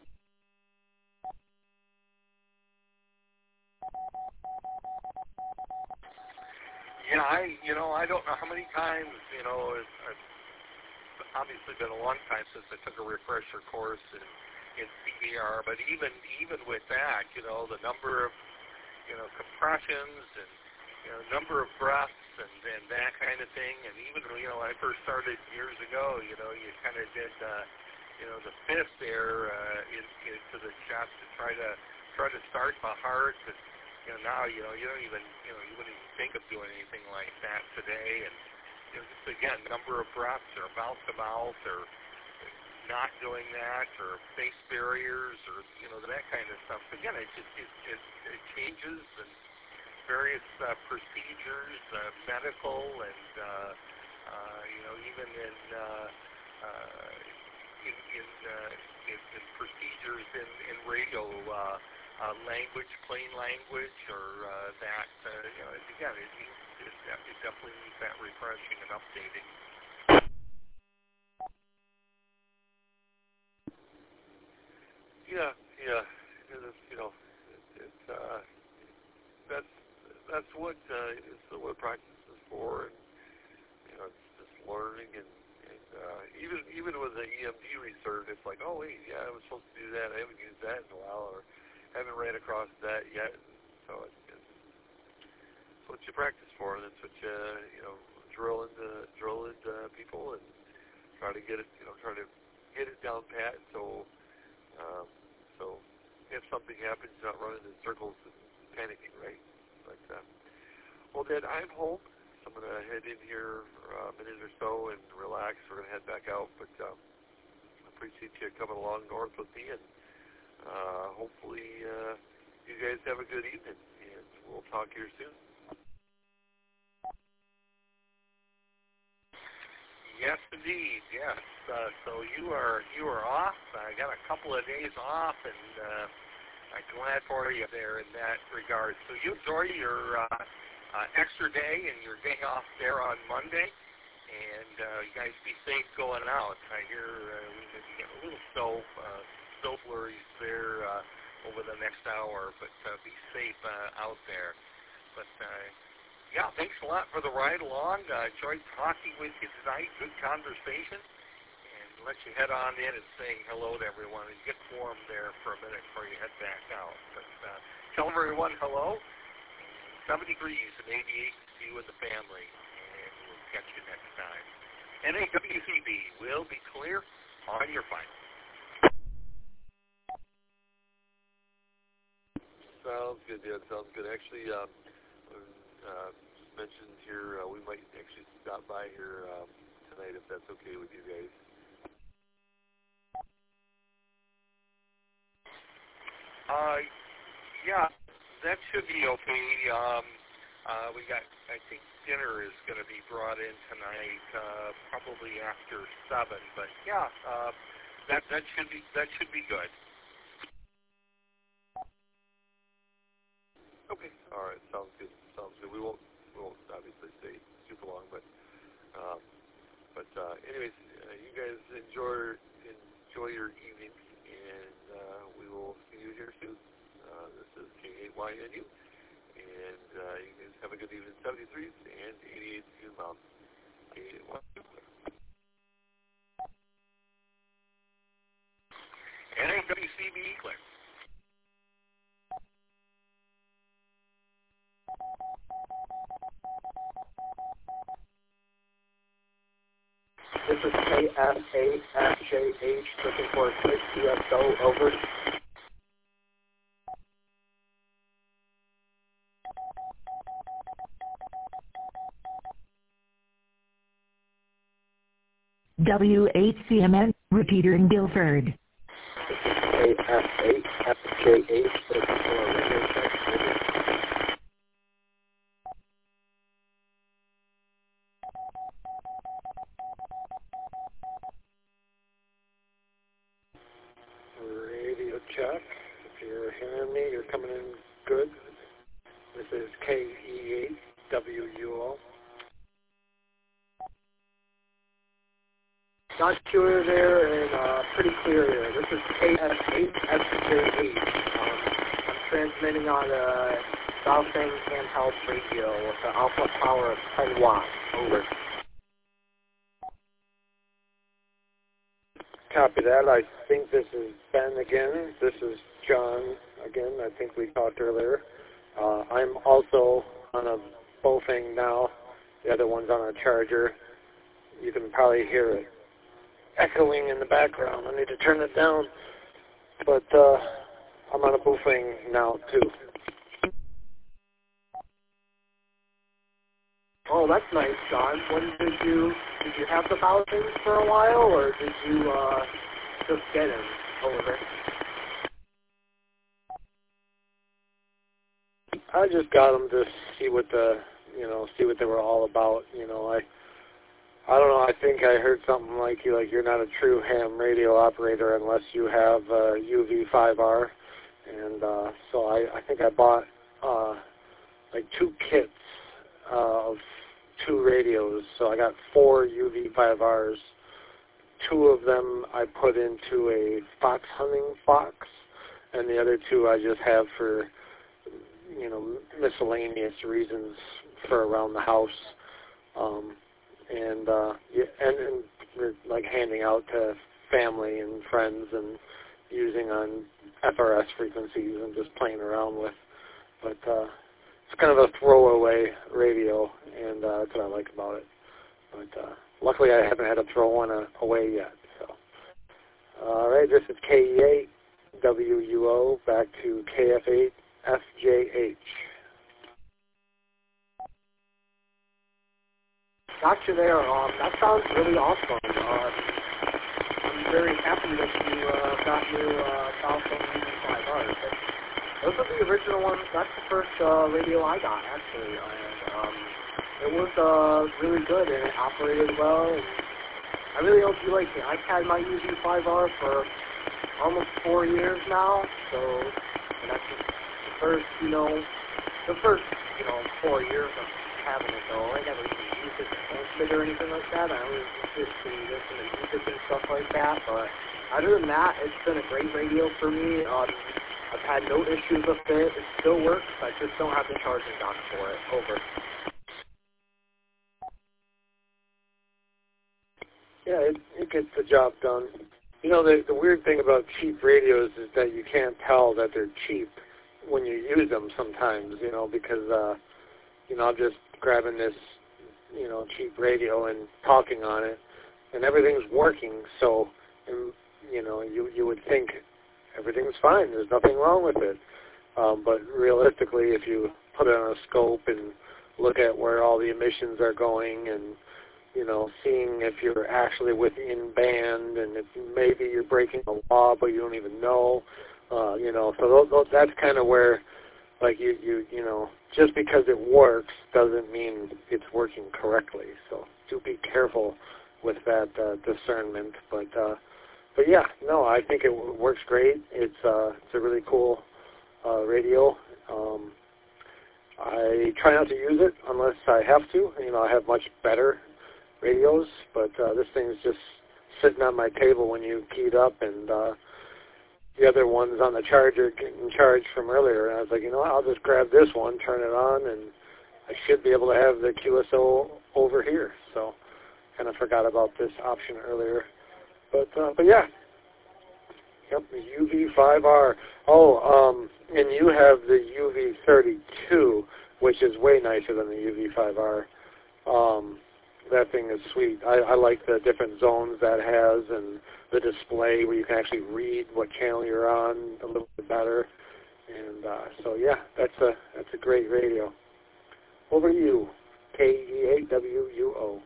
Yeah, I, you know, I don't know how many times, you know, it's, it's obviously been a long time since I took a refresher course in, in C B R, but even even with that, you know, the number of, you know, compressions and, you know, number of breaths and, and that kind of thing, and even, you know, when I first started years ago, you know, you kind of did, uh, you know, the fifth there uh, in, into the chest to try to try to start the heart. But, you know, now, you know, you don't even, you know, you wouldn't even think of doing anything like that today. And, you know, just again, number of breaths or mouth to mouth or not doing that or face barriers or, you know, that kind of stuff. Again, it just it, it, it changes and various uh, procedures, uh, medical and, uh, uh, you know, even in, uh, uh, in, in, uh, in, in procedures in, in radio uh, uh, language, plain language, or uh, that, uh, you know, again, it, it, it definitely needs that refreshing and updating. Yeah, yeah. It is, you know, it, it, uh, that's that's what uh, is what practice is for, and you know, it's just learning, and, and uh, even even with the E M D research, it's like, oh wait, yeah, I was supposed to do that. I haven't used that in a while, or haven't ran across that yet. So it's, it's, it's what you practice for, and it's what you you know drill into drill into people, and try to get it, you know, try to get it down pat. So. Um, so if something happens, you're not running in circles and panicking, right? But, uh, well, Dad, I'm home, so I'm going to head in here uh, a minute or so and relax. We're going to head back out, but um, I appreciate you coming along north with me, and uh, hopefully uh, you guys have a good evening, and we'll talk here soon. Yes, indeed. Yes. Uh, so you are you are off. I got a couple of days off, and uh, I'm glad for you there in that regard. So you enjoy your uh, uh, extra day and your day off there on Monday, and uh, you guys be safe going out. I hear uh, we may be getting a little snow uh, snow flurries there uh, over the next hour, but uh, be safe uh, out there. But uh, yeah, thanks a lot for the ride along. I uh, enjoyed talking with you tonight. Good conversation. And let you head on in and saying hello to everyone and get warm there for a minute before you head back out. But uh, tell everyone hello. seven degrees and eighty-eight to you and the family. And we'll catch you next time. N A W C B will be clear on your final. Sounds good, Dad. Sounds good. Actually, um, Uh, just mentioned here, uh, we might actually stop by here um, tonight if that's okay with you guys. Uh, yeah, that should be okay. Um, uh, we got, I think dinner is going to be brought in tonight, uh, probably after seven. But yeah, uh, that that should be that should be good. Okay. All right. Sounds good. Sounds good. We won't we won't obviously stay super long, but um, but uh, anyways, uh, you guys enjoy enjoy your evening, and uh, we will see you here soon. Uh, this is K eight Y N U, and uh, you guys have a good evening. seventy-threes and eighty-eights to Mountain. K eight Y N U. N A W C B clear. This is K S eight F J H, looking for a quick D S O, over. W eight C M N, repeater in Guilford. A F eight F J H, looking for a radio check. Radio check. If you're hearing me, you're coming in good. This is K E eight W U O. Not sure there and uh, pretty clear here. This is K S eight F J H. Um, I'm transmitting on a Southang handheld radio with an output power of ten watts. Over. Copy that. I think this is Ben again. This is John again. I think we talked earlier. Uh, I'm also on a Bofang now. The other one's on a charger. You can probably hear it echoing in the background. I need to turn it down. But uh, I'm on a Bofang now too. Oh, that's nice, John. When did you did you have the Bofang for a while, or did you uh, just get him? Over. I just got them to see what the you know see what they were all about. You know, I. I don't know, I think I heard something like you, like you're not a true ham radio operator unless you have uh, U V five R. And uh, so I, I think I bought uh, like two kits uh, of two radios. So I got four U V five Rs. Two of them I put into a fox hunting box, and the other two I just have for, you know, miscellaneous reasons for around the house. Um, and uh, yeah, and, and we're like handing out to family and friends and using on F R S frequencies and just playing around with. But uh, it's kind of a throwaway radio, and uh, that's what I like about it. But uh, luckily I haven't had to throw one uh, away yet. So, all right, this is K E eight W U O, back to K F eight F J H. Gotcha there. Um, that sounds really awesome. Uh, I'm very happy that you uh, got new uh, Southang U V five Rs. Those are the original ones. That's the first uh, radio I got, actually. And um, it was uh, really good, and it operated well. And I really hope you like it. I've had my U V five R for almost four years now, so and that's just the first, you know, the first, you know, four years of having it, though. I never even used it to transmit or anything like that. I always used it to listen to music and stuff like that, but other than that, it's been a great radio for me. Um, I've had no issues with it. It still works. I just don't have the charging dock for it. Over. Yeah, it, it gets the job done. You know, the, the weird thing about cheap radios is that you can't tell that they're cheap when you use them sometimes, you know, because, uh, you know, I'm just grabbing this, you know, cheap radio and talking on it, and everything's working, so, and, you know, you, you would think everything's fine, there's nothing wrong with it. Um, but realistically, if you put it on a scope and look at where all the emissions are going and, you know, seeing if you're actually within band and if maybe you're breaking the law but you don't even know, uh, you know, so those, those, that's kind of where, like, you, you, you know, just because it works doesn't mean it's working correctly. So do be careful with that uh, discernment. But, uh, but yeah, no, I think it w- works great. It's, uh, it's a really cool uh, radio. Um, I try not to use it unless I have to. You know, I have much better radios, but uh, this thing's just sitting on my table when you keyed up, and uh, the other one's on the charger getting charged from earlier, and I was like, you know what, I'll just grab this one, turn it on, and I should be able to have the Q S O over here. So kind of forgot about this option earlier. But, uh, but yeah. Yep, the U V five R. Oh, um, and you have the U V thirty-two, which is way nicer than the U V five R. Um, that thing is sweet. I, I like the different zones that has and the display where you can actually read what channel you're on a little bit better. And uh, so, yeah, that's a that's a great radio. Over to you, K E A W U O.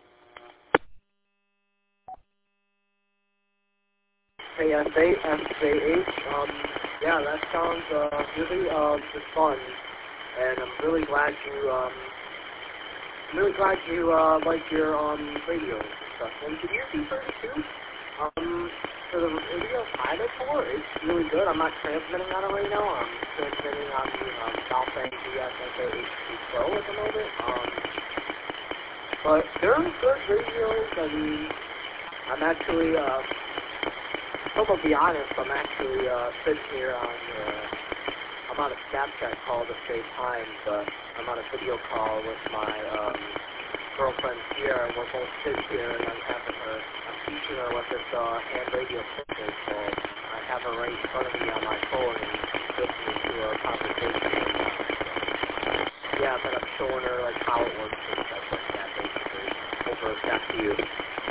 K S A S A H. Um, yeah, that sounds uh, really uh, just fun, and I'm really glad you. Um, I'm really glad you uh, like your um, radio and stuff. And did you see thirty-two? Um, for the radio I did for, it's really good. I'm not transmitting on it right now. I'm transmitting on the um, Southend D S S A H two Pro at the moment. Um, but they're good radios. I mean, I'm actually. Uh, I'm gonna be honest, I'm actually uh, sitting here on, uh, I'm on a Snapchat call to save time, but I'm on a video call with my um, girlfriend here, and we're both sitting here, and I'm having her, I'm teaching her what this uh, ham radio thing is, so I have her right in front of me on my phone, and she's listening to our conversation. Yeah, but I'm showing her like how it works and stuff like that, basically. Over, back to you.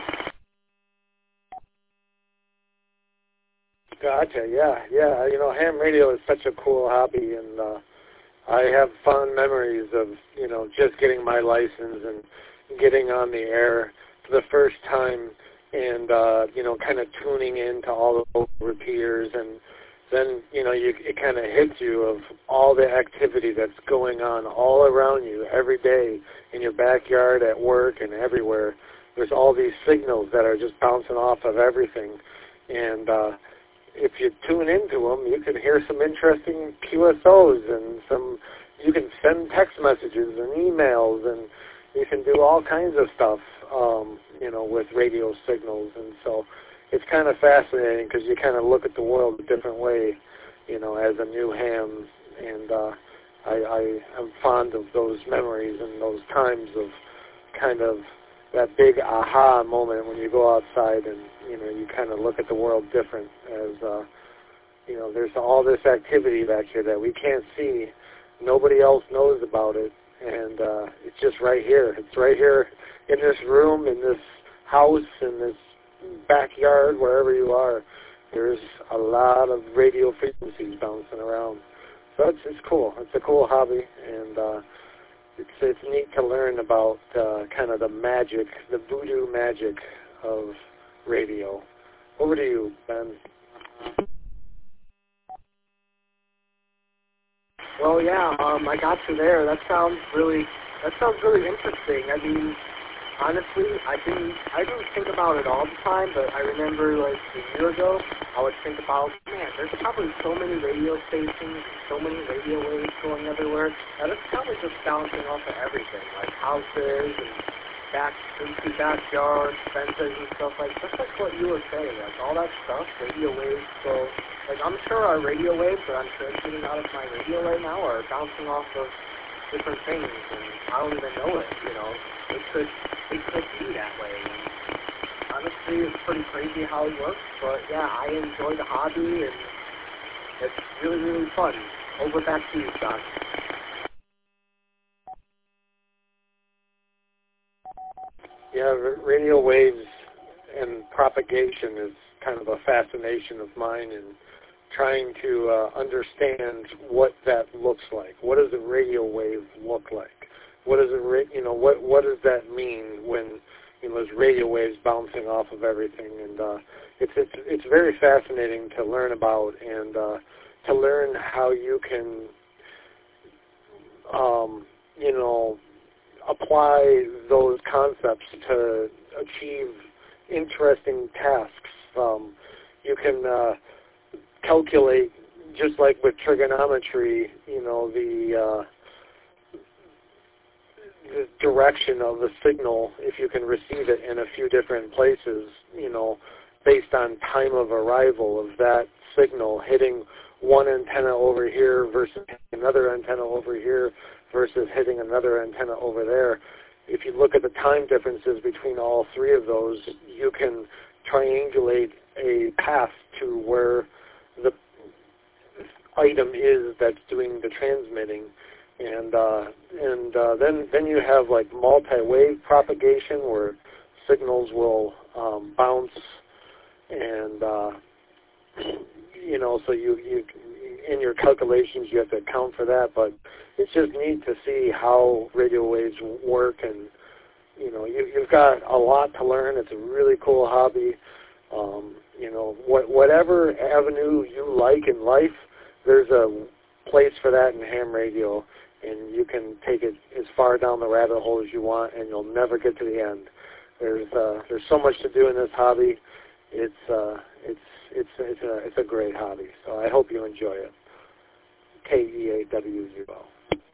Gotcha. Yeah, yeah. You know, ham radio is such a cool hobby, and uh, I have fond memories of you know just getting my license and getting on the air for the first time, and uh, you know, kind of tuning in to all the local repeaters, and then you know, you it kind of hits you of all the activity that's going on all around you every day in your backyard, at work, and everywhere. There's all these signals that are just bouncing off of everything, and uh, if you tune into them, you can hear some interesting Q S Os and some, you can send text messages and emails, and you can do all kinds of stuff, um, you know, with radio signals. And so it's kind of fascinating because you kind of look at the world a different way, you know, as a new ham. And uh, I, I, I'm fond of those memories and those times of kind of that big aha moment when you go outside and, you know, you kind of look at the world different as, uh, you know, there's all this activity back here that we can't see. Nobody else knows about it. And uh, it's just right here. It's right here in this room, in this house, in this backyard, wherever you are. There's a lot of radio frequencies bouncing around. So it's, it's cool. It's a cool hobby. And, uh, It's it's neat to learn about uh, kind of the magic, the voodoo magic of radio. Over to you, Ben. Well, yeah, um, I got you there. That sounds really, that sounds really interesting. I mean, honestly, I didn't, I didn't think about it all the time, but I remember like a year ago, I would think about, man, there's probably so many radio stations, so many radio waves going everywhere, that it's probably just bouncing off of everything, like houses and back, into backyards, fences and stuff like, just like what you were saying, like all that stuff, radio waves. So, like, I'm sure our radio waves that I'm transmitting out of my radio right now are bouncing off of different things, and I don't even know it, you know. It could, it could be that way. And honestly, it's pretty crazy how it works, but yeah, I enjoy the hobby, and it's really, really fun. Over back to you, Scott. Yeah, radio waves and propagation is kind of a fascination of mine, and trying to uh, understand what that looks like. What does a radio wave look like? What does it, ra- you know, what what does that mean when, you know, there's radio waves bouncing off of everything? And uh, it's it's it's very fascinating to learn about, and uh, to learn how you can, um, you know, apply those concepts to achieve interesting tasks. Um, you can uh, calculate, just like with trigonometry, you know, the, uh, the direction of the signal, if you can receive it in a few different places, you know, based on time of arrival of that signal hitting one antenna over here versus another antenna over here versus hitting another antenna over there. If you look at the time differences between all three of those, you can triangulate a path to where the item is that's doing the transmitting. and uh, and uh, then then you have like multi-wave propagation where signals will um, bounce, and uh, you know, so you you in your calculations you have to account for that. But it's just neat to see how radio waves work, and you know, you, you've got a lot to learn. It's a really cool hobby. Um, you know, what, whatever avenue you like in life, there's a place for that in ham radio, and you can take it as far down the rabbit hole as you want, and you'll never get to the end. There's uh, there's so much to do in this hobby. It's uh, it's it's it's a it's a great hobby. So I hope you enjoy it. K E A W U O.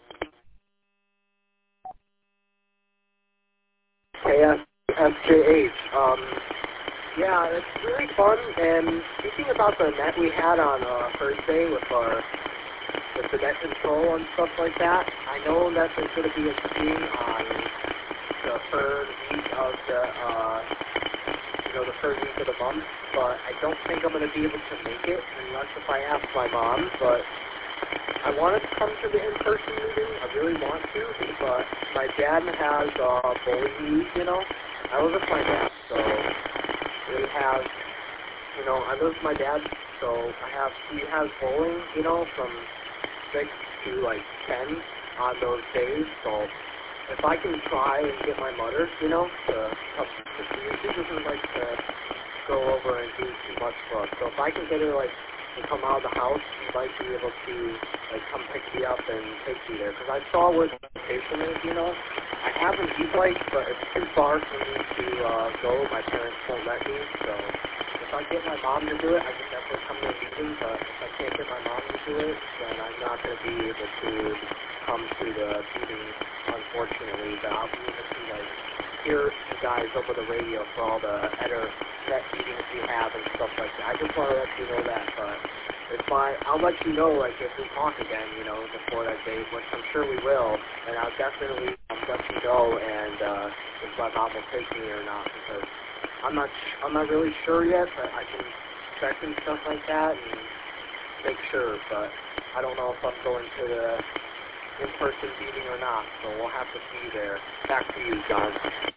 K S J H. Um, yeah, it's really fun. And speaking about the net we had on uh, Thursday with our with the net control and stuff like that, I know that there's going to be a stream on the third week of the uh, you know the third week of the month, but I don't think I'm going to be able to make it unless if I ask my mom. But I wanted to come to the in-person meeting. I really want to, but my dad has uh, bowling league, you know. I live with my dad, so we have, you know, I live with my dad, so I have, he has bowling, you know, from six to like ten on those days, so if I can try and get my mother, you know, to come to see her, she doesn't like to go over and do too much for us, so if I can get her, like, to come out of the house, she might be able to, like, come pick me up and take me there. Because I saw where the station is, you know. I have an e-bike, but it's too far for me to uh, go. My parents won't let me. So if I get my mom to do it, I can definitely come to a meeting. But if I can't get my mom to do it, then I'm not going to be able to come to the meeting, unfortunately. But I'll be able to, like, hear you guys over the radio for all the other net meetings we have and stuff like that. I just want to let you know that, but if I, I'll let you know, like, if we talk again, you know, before that date, which I'm sure we will, and I'll definitely, I'll let you know, and uh, if my mom will take me or not, because I'm not, I'm not really sure yet, but I can check and stuff like that and make sure, but I don't know if I'm going to the in-person meeting or not, so we'll have to see there. Back to you, John.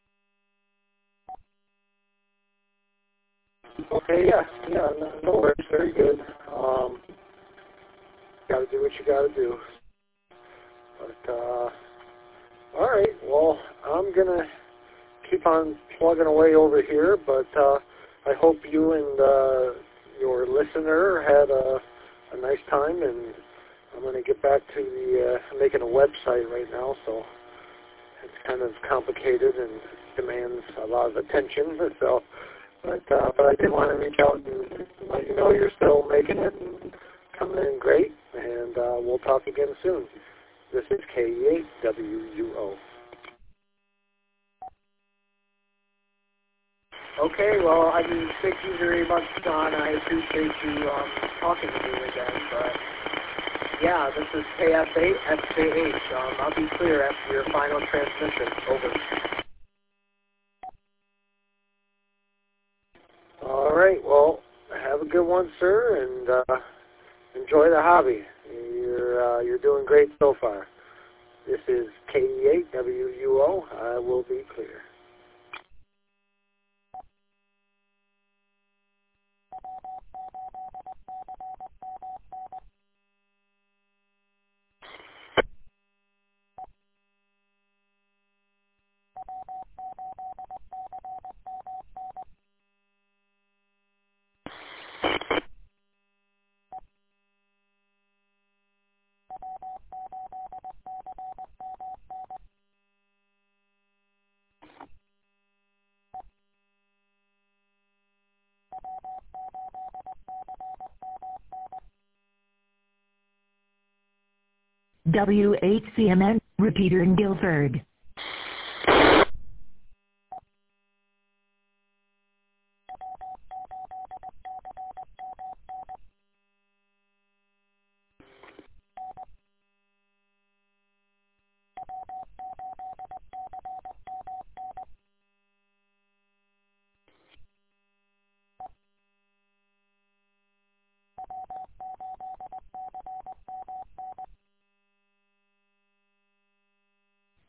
Okay, yeah, yeah, no, no worries, very good. Um, gotta do what you gotta do. But, uh, alright, well, I'm gonna keep on plugging away over here, but, uh, I hope you and, uh, your listener had a, a nice time, and I'm gonna get back to the, uh, making a website right now, so it's kind of complicated and demands a lot of attention, so... But, uh, but I did want to reach out and let you know you're still making it and coming in great, and uh, we'll talk again soon. This is K E eight W U O. Okay, well, I mean, thank you very much, John. I appreciate you um, talking to me again, but yeah, this is K S eight S J H. Um, I'll be clear after your final transmission. Over. All right, well, have a good one, sir, and uh, enjoy the hobby. You're uh, you're doing great so far. This is K E eight W U O. I will be clear. W H C M N, repeater in Guilford.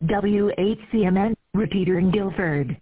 W H C M N, repeater in Guilford.